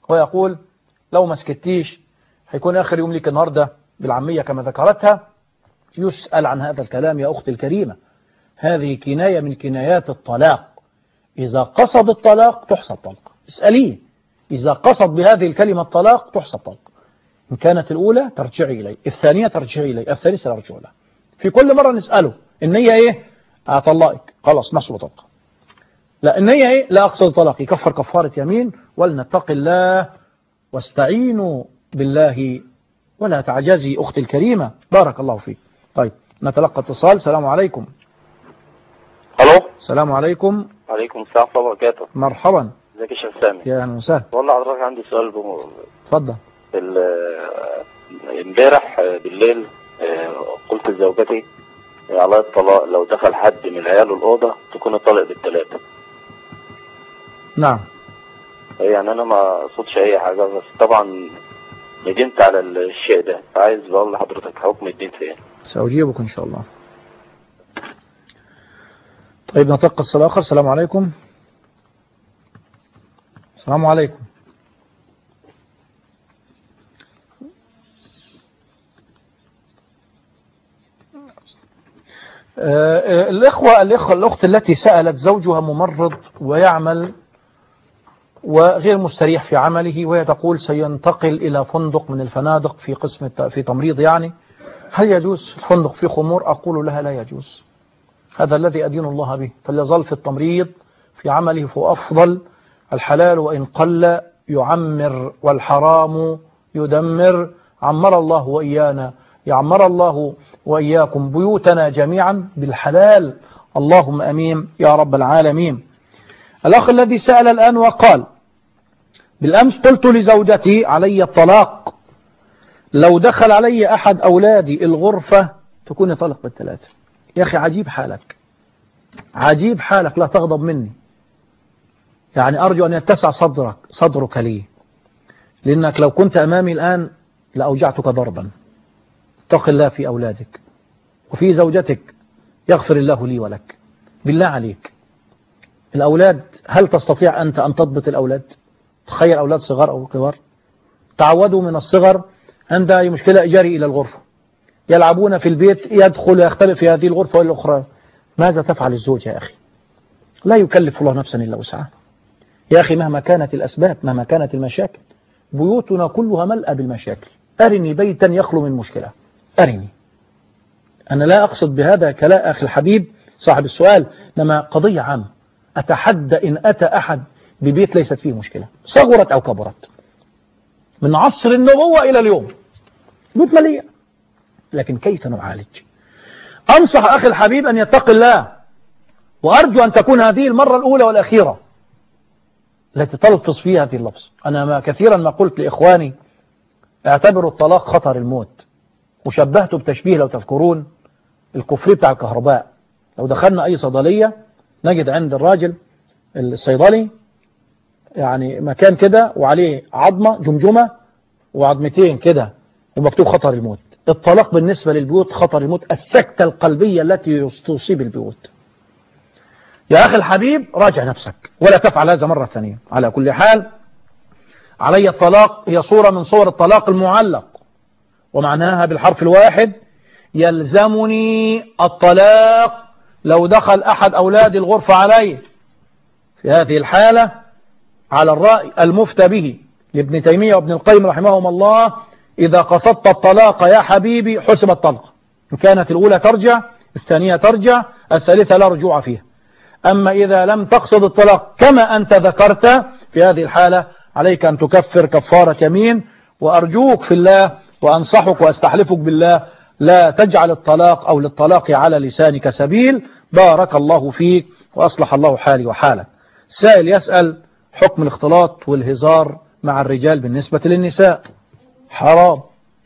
ويقول لو ما سكتيش هيكون آخر يوم ليك النهاردة بالعامية كما ذكرتها. يسأل عن هذا الكلام يا أختي الكريمة. هذه كناية من كنايات الطلاق. إذا قصد الطلاق تحسب طلقة. اسأليه إذا قصد بهذه الكلمة الطلاق تحسب طلقة. إن كانت الأولى ترجعي إليه، الثانية ترجعي إليه، الثالثة ترجع له. في كل مرة نسأله النية إيه؟ أطلقك خلاص نحسب طلقة. لا النية إيه؟ لا أقصد طلاق، يكفر كفارة يمين. ولنتق الله واستعينوا بالله ولا تعجزي أختي الكريمة. بارك الله فيك. طيب نتلقى اتصال. السلام عليكم. الو. السلام عليكم. وعليكم السلام ورحمة الله وبركاته. مرحبا. ازيك يا شيخ سامي؟ يا اهلا وسهلا. والله حضرتك عندي سؤال اتفضل. امبارح بالليل قلت لزوجتي على الطلاق لو دخل حد من العيال الأوضة تكون طالق بالثلاثة. نعم. يعني أنا ما أقصدش أي حاجة، بس طبعا ندمت على الشيء ده، فعايز بقول لحضرتك حكم الدين فين؟ سأجيبك إن شاء الله. طيب نتلقى اتصال آخر. السلام عليكم. السلام عليكم. الأخت التي سألت زوجها ممرض ويعمل وغير مستريح في عمله، وهي تقول سينتقل إلى فندق من الفنادق في قسم في تمريض، يعني هل يجوز الفندق في خمور؟ أقول لها لا يجوز، هذا الذي أدين الله به، فليظل في التمريض في عمله فأفضل. الحلال وإن قل يعمر والحرام يدمر. عمر الله وإيانا، يعمر الله وإياكم بيوتنا جميعا بالحلال، اللهم أمين يا رب العالمين. الأخ الذي سأل الآن وقال بالأمس قلت لزوجتي علي الطلاق، لو دخل علي أحد أولادي الغرفة تكون طلق بالثلاثة. يا أخي عجيب حالك، عجيب حالك، لا تغضب مني، يعني أرجو أن يتسع صدرك لي، لأنك لو كنت أمامي الآن لأوجعتك ضربا. اتق الله في أولادك وفي زوجتك، يغفر الله لي ولك. بالله عليك الأولاد، هل تستطيع أنت أن تضبط الأولاد؟ تخيل أولاد صغار أو كبار تعودوا من الصغر عند أي مشكلة جري إلى الغرفة، يلعبون في البيت، يدخل يختلف في هذه الغرفة والأخرى. ماذا تفعل الزوج يا أخي؟ لا يكلف الله نفسا إلا وسعها يا أخي، مهما كانت الأسباب، مهما كانت المشاكل. بيوتنا كلها ملأى بالمشاكل. أرني بيتا يخلو من مشكلة، أرني. أنا لا أقصد بهذا كلام أخي الحبيب صاحب السؤال، إنما قضية عامة. أتحدى إن أتى أحد ببيت ليست فيه مشكلة صغرت أو كبرت، من عصر النبوة إلى اليوم بيوت مليئة، لكن كيف نعالج؟ أنصح أخي الحبيب أن يتقي الله، وأرجو أن تكون هذه المرة الأولى والأخيرة التي تلفظ فيها هذه اللفظ. أنا كثيرا ما قلت لإخواني اعتبروا الطلاق خطر الموت، وشبهته بتشبيه لو تذكرون الكفري بتاع الكهرباء. لو دخلنا أي صيدلية نجد عند الراجل الصيدلي يعني مكان كده وعليه عظمة جمجمة وعظمتين كده ومكتوب خطر الموت. الطلاق بالنسبة للبيوت خطر الموت، السكتة القلبية التي تصيب البيوت. يا أخي الحبيب راجع نفسك ولا تفعل هذا مرة ثانية. على كل حال علي الطلاق هي صورة من صور الطلاق المعلق، ومعناها بالحرف الواحد يلزمني الطلاق لو دخل أحد أولاد الغرفة علي. في هذه الحالة على الرأي المفتى به لابن تيمية وابن القيم رحمهم الله، إذا قصدت الطلاق يا حبيبي حسب الطلقة، إن كانت الأولى ترجع، الثانية ترجع، الثالثة لا رجوع فيها. أما إذا لم تقصد الطلاق كما أنت ذكرت، في هذه الحالة عليك أن تكفر كفارة يمين. وأرجوك في الله وأنصحك وأستحلفك بالله لا تجعل الطلاق أو للطلاق على لسانك سبيل. بارك الله فيك وأصلح الله حالي وحالك. سائل يسأل حكم الاختلاط والهزار مع الرجال بالنسبة للنساء. حرام،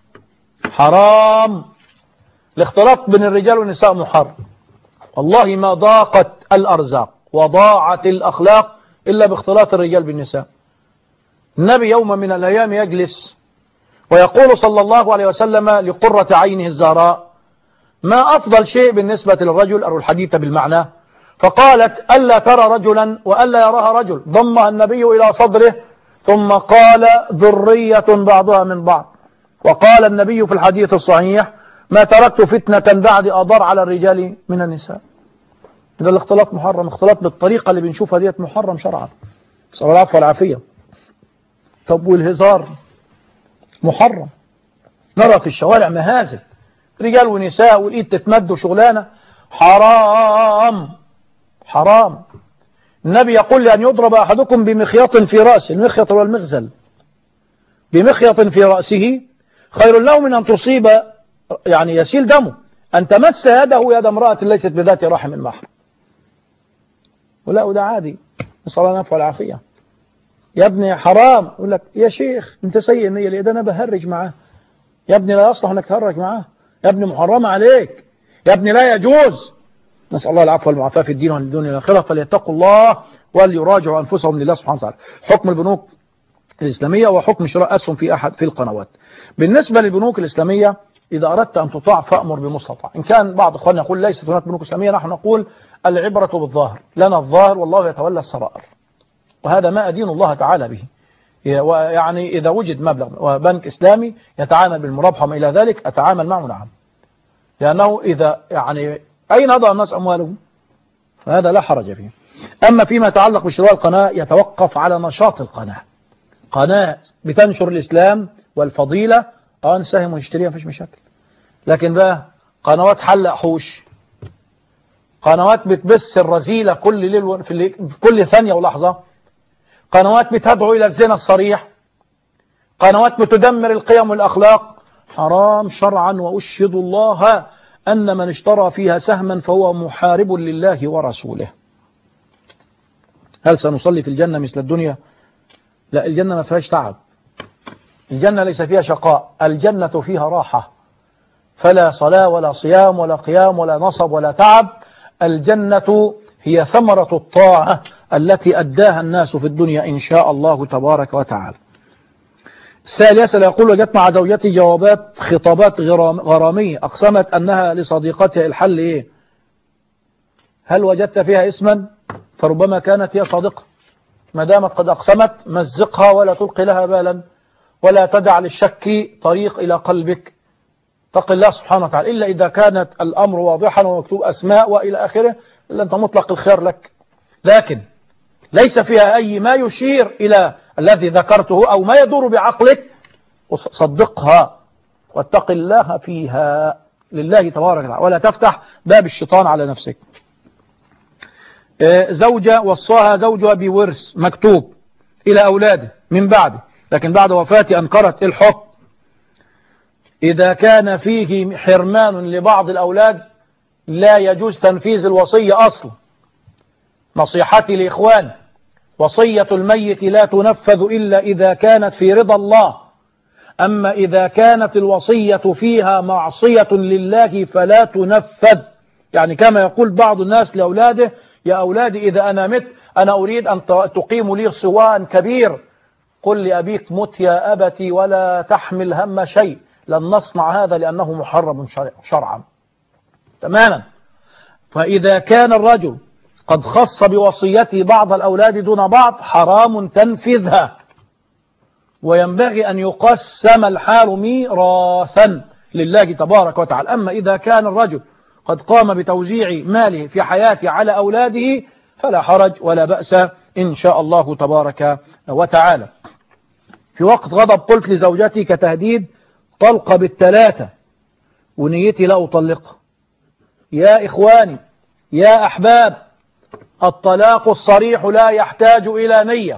حرام. الاختلاط بين الرجال والنساء محرم. والله ما ضاقت الأرزاق وضاعت الأخلاق إلا باختلاط الرجال بالنساء. النبي يوم من الأيام يجلس ويقول صلى الله عليه وسلم لقرة عينه الزهراء: ما أفضل شيء بالنسبة للرجل؟ أروا الحديث بالمعنى. فقالت: ألا ترى رجلا وألا يراها رجل. ضمها النبي إلى صدره ثم قال ذرية بعضها من بعض. وقال النبي في الحديث الصحيح ما تركت فتنة بعد أضر على الرجال من النساء. إذا الاختلاط محرم، اختلاط بالطريقة اللي بنشوفها ديت محرم شرعا، نسأل الله العفو والعافية. طب والهزار محرم، نرى في الشوارع مهازل رجال ونساء والإيد تتمد وشغلانة، حرام حرام. النبي يقول لأن يضرب أحدكم بمخيط في رأسه، المخيط والمغزل، بمخيط في رأسه خير له من أن تصيب يعني يسيل دمه، أن تمس يده يد امرأة ليست بذات رحم محرم. وده عادي، نسأل الله العفو والعافية. يا ابني حرام، يقول لك يا شيخ انت سيء النية، ليه ده انا بهرج معاه. يا ابني لا يصلح انك تهرج معاه، يا ابني محرم عليك، يا ابني لا يجوز. نسأل الله العفو والعافية في الدين والدنيا والآخرة. فليتقوا الله وليراجعوا أنفسهم لله سبحانه وتعالى. حكم البنوك الإسلامية وحكم شراء أسهم في القنوات. بالنسبة للبنوك الإسلامية إذا أردت أن تطاع فأمر بمستطاع. إن كان بعض إخواننا يقول ليست هناك بنوك إسلامية، نحن نقول العبرة بالظاهر، لنا الظاهر والله يتولى السرائر، وهذا ما أدين الله تعالى به. يعني إذا وجد مبلغ وبنك إسلامي يتعامل بالمرابحة وما إلى ذلك أتعامل معه، نعم، لأنه إذا يعني أين أضع الناس أموالهم فهذا لا حرج فيه. أما فيما يتعلق بشراء القناة يتوقف على نشاط القناة. قناة بتنشر الإسلام والفضيلة نساهم ونشتريها مفيش مشاكل. لكن بقى قنوات حلق حوش، قنوات بتبث الرذيلة كل ليل في كل ثانية ولحظة، قنوات بتدعو إلى الزنا الصريح، قنوات بتدمر القيم والأخلاق، حرام شرعا. وأشهد الله أن من اشترى فيها سهما فهو محارب لله ورسوله. هل سنصلي في الجنة مثل الدنيا؟ لا، الجنة ما فيهاش تعب، الجنة ليس فيها شقاء، الجنة فيها راحة، فلا صلاة ولا صيام ولا قيام ولا نصب ولا تعب. الجنة هي ثمرة الطاعة التي أداها الناس في الدنيا إن شاء الله تبارك وتعالى. السائل يسأل يقول وجدت مع زوجتي جوابات خطابات غرامية أقسمت أنها لصديقتها، الحل إيه؟ هل وجدت فيها اسما؟ فربما كانت هي صادقة، ما دامت قد أقسمت مزقها ولا تلقي لها بالا، ولا تدع للشك طريق إلى قلبك، اتق الله سبحانه وتعالى، إلا إذا كانت الأمر واضحا ومكتوب أسماء وإلى آخره، إلا أنت مطلق الخير لك. لكن ليس فيها أي ما يشير إلى الذي ذكرته أو ما يدور بعقلك، صدقها واتق الله فيها لله تبارك وتعالى، ولا تفتح باب الشيطان على نفسك. زوجة وصاها زوجها بورث مكتوب إلى أولاده من بعده، لكن بعد وفاته أنكرت الحكم. إذا كان فيه حرمان لبعض الأولاد لا يجوز تنفيذ الوصية أصلا. نصيحتي لإخوان، وصية الميت لا تنفذ إلا إذا كانت في رضا الله. أما إذا كانت الوصية فيها معصية لله فلا تنفذ. يعني كما يقول بعض الناس لأولاده يا أولادي إذا أنا مت أنا أريد أن تقيم لي صواء كبير، قل لأبيك مت يا أبتي ولا تحمل هم شيء، لن نصنع هذا لأنه محرم شرعا تماما. فإذا كان الرجل قد خص بوصيته بعض الأولاد دون بعض حرام تنفذها، وينبغي أن يقسم الحال ميراثا لله تبارك وتعالى. أما إذا كان الرجل قد قام بتوزيع ماله في حياته على أولاده فلا حرج ولا بأس إن شاء الله تبارك وتعالى. في وقت غضب قلت لزوجتي كتهديد طلقة بالثلاثة ونيتي لا أطلقها. يا إخواني يا أحباب، الطلاق الصريح لا يحتاج إلى نية.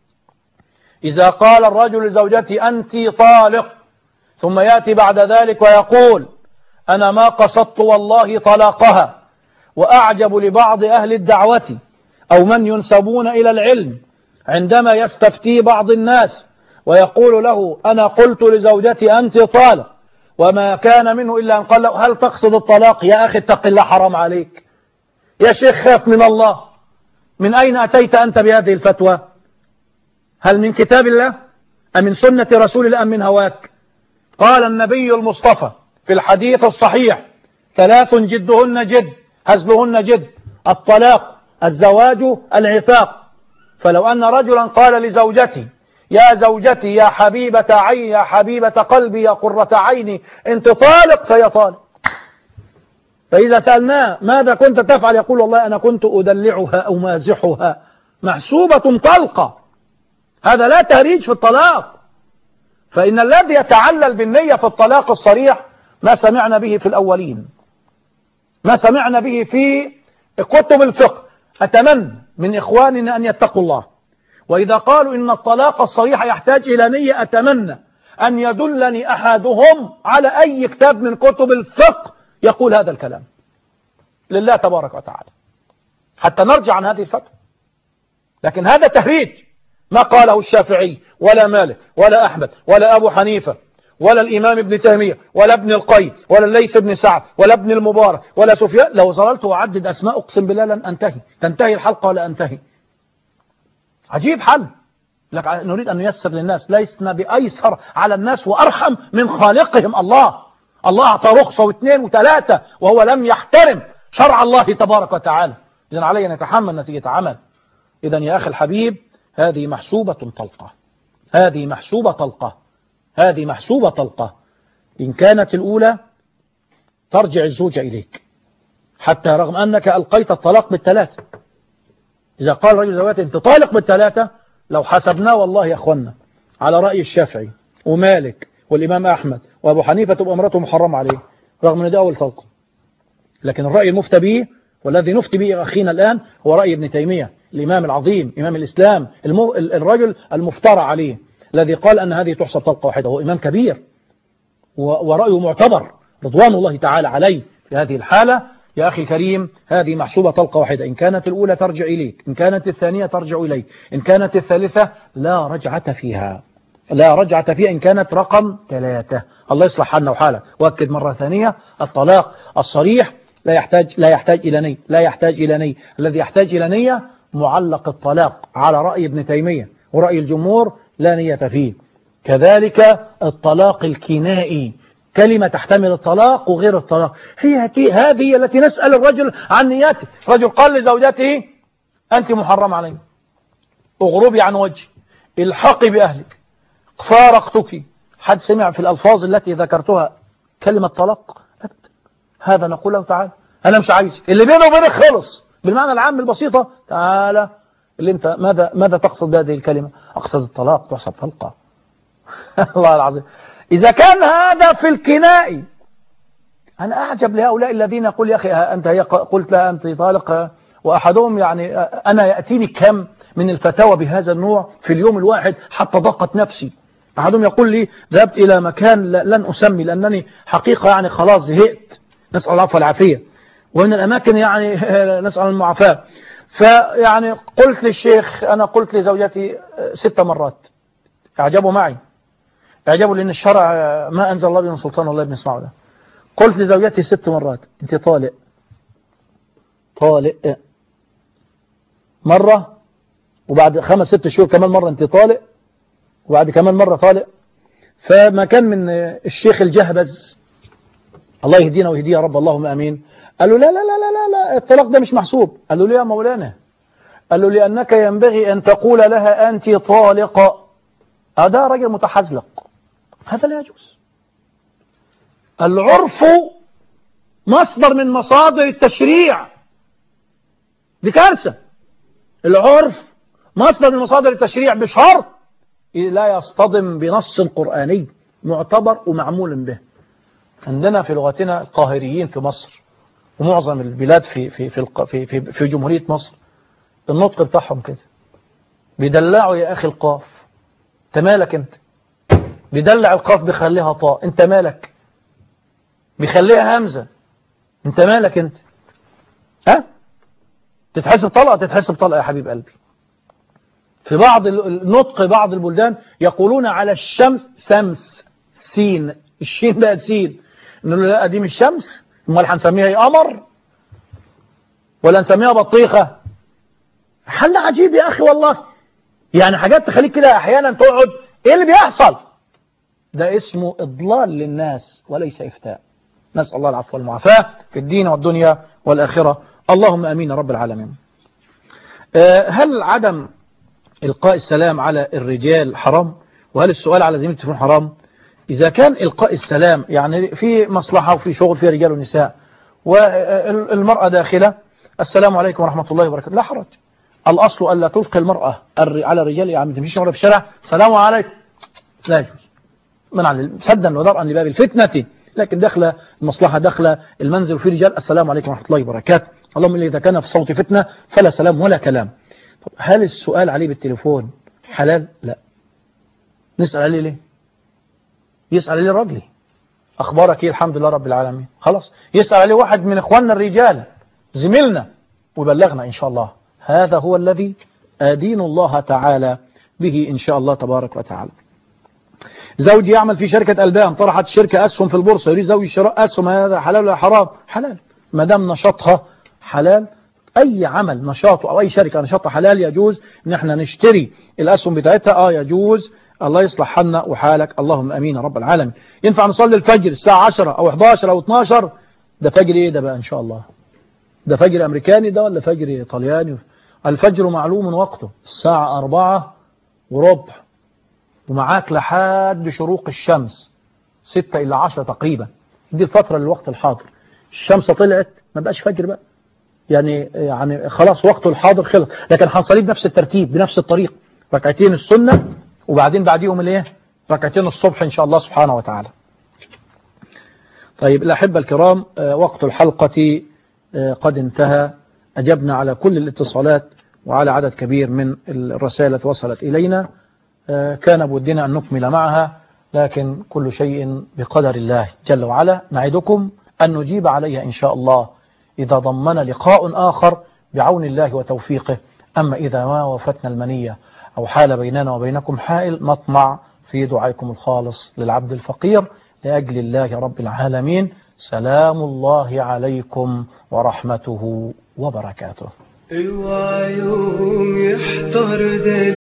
إذا قال الرجل لزوجتي أنت طالق ثم يأتي بعد ذلك ويقول أنا ما قصدت والله طلاقها، وأعجب لبعض أهل الدعوة أو من ينسبون إلى العلم عندما يستفتي بعض الناس ويقول له أنا قلت لزوجتي أنت طالق، وما كان منه إلا أن قال له هل تقصد الطلاق؟ يا أخي اتق الله حرام عليك، يا شيخ خاف من الله، من أين أتيت أنت بهذه الفتوى؟ هل من كتاب الله أم من سنة رسول الله أم من هواك؟ قال النبي المصطفى في الحديث الصحيح 3 جدهن جد هزلهن جد، الطلاق الزواج العتاق. فلو أن رجلا قال لزوجته يا زوجتي يا حبيبة عيني يا حبيبة قلبي يا قرة عيني أنت طالق فهي طالق. فإذا سألناه ماذا كنت تفعل يقول والله أنا كنت أدلعها أو مازحها، محسوبة طلقة. هذا لا تهريج في الطلاق. فإن الذي يتعلل بالنية في الطلاق الصريح ما سمعنا به في الأولين، ما سمعنا به في كتب الفقه. أتمنى من إخواننا أن يتقوا الله، وإذا قالوا إن الطلاق الصريح يحتاج إلى نية أتمنى أن يدلني أحدهم على أي كتاب من كتب الفقه يقول هذا الكلام لله تبارك وتعالى حتى نرجع عن هذه الفتوى. لكن هذا تهريج، ما قاله الشافعي ولا مالك ولا أحمد ولا أبو حنيفة ولا الإمام ابن تيمية ولا ابن القيم ولا الليث بن سعد ولا ابن المبارك ولا سفيان. لو ظللت أعدد أسماء أقسم بالله لن أنتهي، تنتهي الحلقة ولا أنتهي. عجيب حل لك نريد أن نيسر للناس، ليسنا بأيسر على الناس وأرحم من خالقهم. الله أعطى رخصة واثنين وثلاثة وهو لم يحترم شرع الله تبارك وتعالى. إذن علي أن يتحمل نتيجة عمل. إذن يا أخي الحبيب هذه محسوبة طلقة، هذه محسوبة طلقة، هذه محسوبة طلقة. إن كانت الأولى ترجع الزوجة إليك حتى رغم أنك ألقيت الطلاق بالثلاثة. إذا قال رجل زوجته أنت طالق بالثلاثة، لو حسبناه والله يا أخوانا على رأي الشافعي ومالك والإمام أحمد وأبو حنيفة تبقى امرته محرم عليه رغم أن ده أول طلقة. لكن الرأي المفتى به والذي نفتي به أخينا الآن هو رأي ابن تيمية الإمام العظيم إمام الإسلام، الرجل المفترى عليه الذي قال أن هذه تحسب طلقة واحدة. هو إمام كبير ورأيه معتبر رضوان الله تعالى عليه. في هذه الحالة يا أخي الكريم هذه محسوبة طلقة واحدة. إن كانت الأولى ترجع إليك، إن كانت الثانية ترجع إليك، إن كانت الثالثة لا رجعة فيها، لا رجعة فيها إن كانت رقم 3. الله يصلح حالنا وحالك. وأكد مرة ثانية الطلاق الصريح لا يحتاج إلى نية، لا يحتاج إلى نية. الذي يحتاج إلى نية معلق الطلاق على رأي ابن تيمية ورأي الجمهور لا نية فيه. كذلك الطلاق الكنائي، كلمة تحتمل الطلاق وغير الطلاق، هذه التي نسأل الرجل عن نيته. رجل قال لزوجته أنت محرم علي، اغربي عن وجهي، الحقي بأهلك، فارقتك. حد سمع في الألفاظ التي ذكرتها كلمة طلاق؟ أبدا. هذا نقول له تعالى أنا مش عايز، اللي بينه وبينك خلص بالمعنى العام البسيطة. تعالى اللي انت ماذا تقصد بهذه الكلمة؟ أقصد الطلاق تحسب طلقة. الله العظيم. إذا كان هذا في الكنائي، أنا أعجب لهؤلاء الذين يقول يا أخي أنت قلت لها أنت طالق، وأحدهم يعني أنا يأتيني كم من الفتاوى بهذا النوع في اليوم الواحد حتى ضاقت نفسي. أحدهم يقول لي ذهبت إلى مكان لن أسمي لأنني حقيقة يعني خلاص زهقت، نسأل العفو والعافية، ومن الأماكن يعني نسأل المعافاة. فيعني قلت للشيخ، أنا قلت لزوجتي 6 مرات، اعجبوا معي، اعجبوا لأن الشرع ما أنزل الله بن سلطان والله ابن اسمعوا ده. قلت لزوجتي 6 مرات أنت طالق مرة، وبعد 5-6 شهور كمان مرة أنت طالق، وبعد كمان مرة طالق. فما كان من الشيخ الجهبز الله يهدينا ويهديه يا رب اللهم أمين، قال له لا لا لا لا لا الطلاق ده مش محسوب. قال له ليه يا مولانا؟ قال له لأنك ينبغي أن تقول لها أنت طالقة. هذا رجل متحزلق، هذا لا يجوز. العرف مصدر من مصادر التشريع، دي كارثة. العرف مصدر من مصادر التشريع بشرط لا يصطدم بنص قرآني معتبر ومعمول به. عندنا في لغتنا القاهريين في مصر ومعظم البلاد في جمهورية مصر النطق بتاعهم كده بيدلعوا يا أخي القاف، انت مالك انت؟ بيدلع القاف بيخليها طاء، انت مالك؟ بيخليها همزة، انت مالك انت؟ ها؟ تتحسب طلقة يا حبيب قلبي. في بعض النطق بعض البلدان يقولون على الشمس سمس، سين، الشين بقت سين. نقول له لا دي مش شمس، امال هنسميها ايه؟ قمر ولا نسميها بطيخة؟ حل عجيب يا اخي والله. يعني حاجات تخليك كده احيانا تقعد ايه اللي بيحصل ده؟ اسمه اضلال للناس وليس افتاء. نسأل الله العفو والمعافاة في الدين والدنيا والآخرة، اللهم امين يا رب العالمين. هل عدم إلقاء السلام على الرجال حرام؟ وهل السؤال على زميل التليفون حرام؟ إذا كان إلقاء السلام يعني في مصلحة وفي شغل في رجال ونساء والمرأة داخلة السلام عليكم ورحمة الله وبركاته لا حرج. الأصل ألا تلقي المرأة على الرجال. يعني ما تمشيش مرة في الشارع السلام عليكم لا يجوز منع سدا ودرءا لباب الفتنة. لكن داخله المصلحة داخله المنزل وفي رجال السلام عليكم ورحمة الله وبركاته اللهم إذا كان في صوت فتنة فلا سلام ولا كلام. طب هل السؤال عليه بالتليفون حلال؟ لا. نسأل عليه ليه؟ يسأل عليه راجلي أخبارك إيه؟ الحمد لله رب العالمين. خلاص. يسأل عليه واحد من إخواننا الرجال زميلنا ويبلغنا إن شاء الله. هذا هو الذي أدين الله تعالى به إن شاء الله تبارك وتعالى. زوجي يعمل في شركة ألبان، طرحت الشركة أسهم في البورصة، يريد زوجي شراء أسهم، هذا حلال ولا حرام؟ حلال ما دام نشاطها حلال. أي عمل نشاطه أو أي شركة نشاطها حلال يجوز إن احنا نشتري الأسهم بتاعتها. يجوز. الله يصلح حالنا وحالك اللهم أمين رب العالمين. ينفع نصلي الفجر الساعة 10 أو 11 أو 12؟ ده فجر إيه ده بقى إن شاء الله؟ ده فجر أمريكاني ده ولا فجر طلياني؟ الفجر معلوم وقته الساعة 4:15 ومعاك لحد شروق الشمس 6 إلى 10 تقريبا. دي الفترة للوقت الحاضر. الشمس طلعت ما بقاش فجر بقى يعني خلاص وقته الحاضر خلص. لكن هنصلي بنفس الترتيب بنفس الطريق، ركعتين السنة وبعدين بعديهم الايه؟ ركعتين الصبح إن شاء الله سبحانه وتعالى. طيب الأحبة الكرام، وقت الحلقة قد انتهى. أجبنا على كل الاتصالات وعلى عدد كبير من الرسائل التي وصلت إلينا. كان بودنا أن نكمل معها لكن كل شيء بقدر الله جل وعلا. نعدكم أن نجيب عليها إن شاء الله إذا ضمن لقاء آخر بعون الله وتوفيقه. أما إذا ما وفتنا المنية أو حال بيننا وبينكم حائل نطمع في دعائكم الخالص للعبد الفقير لأجل الله رب العالمين. سلام الله عليكم ورحمته وبركاته. الوعي يحضر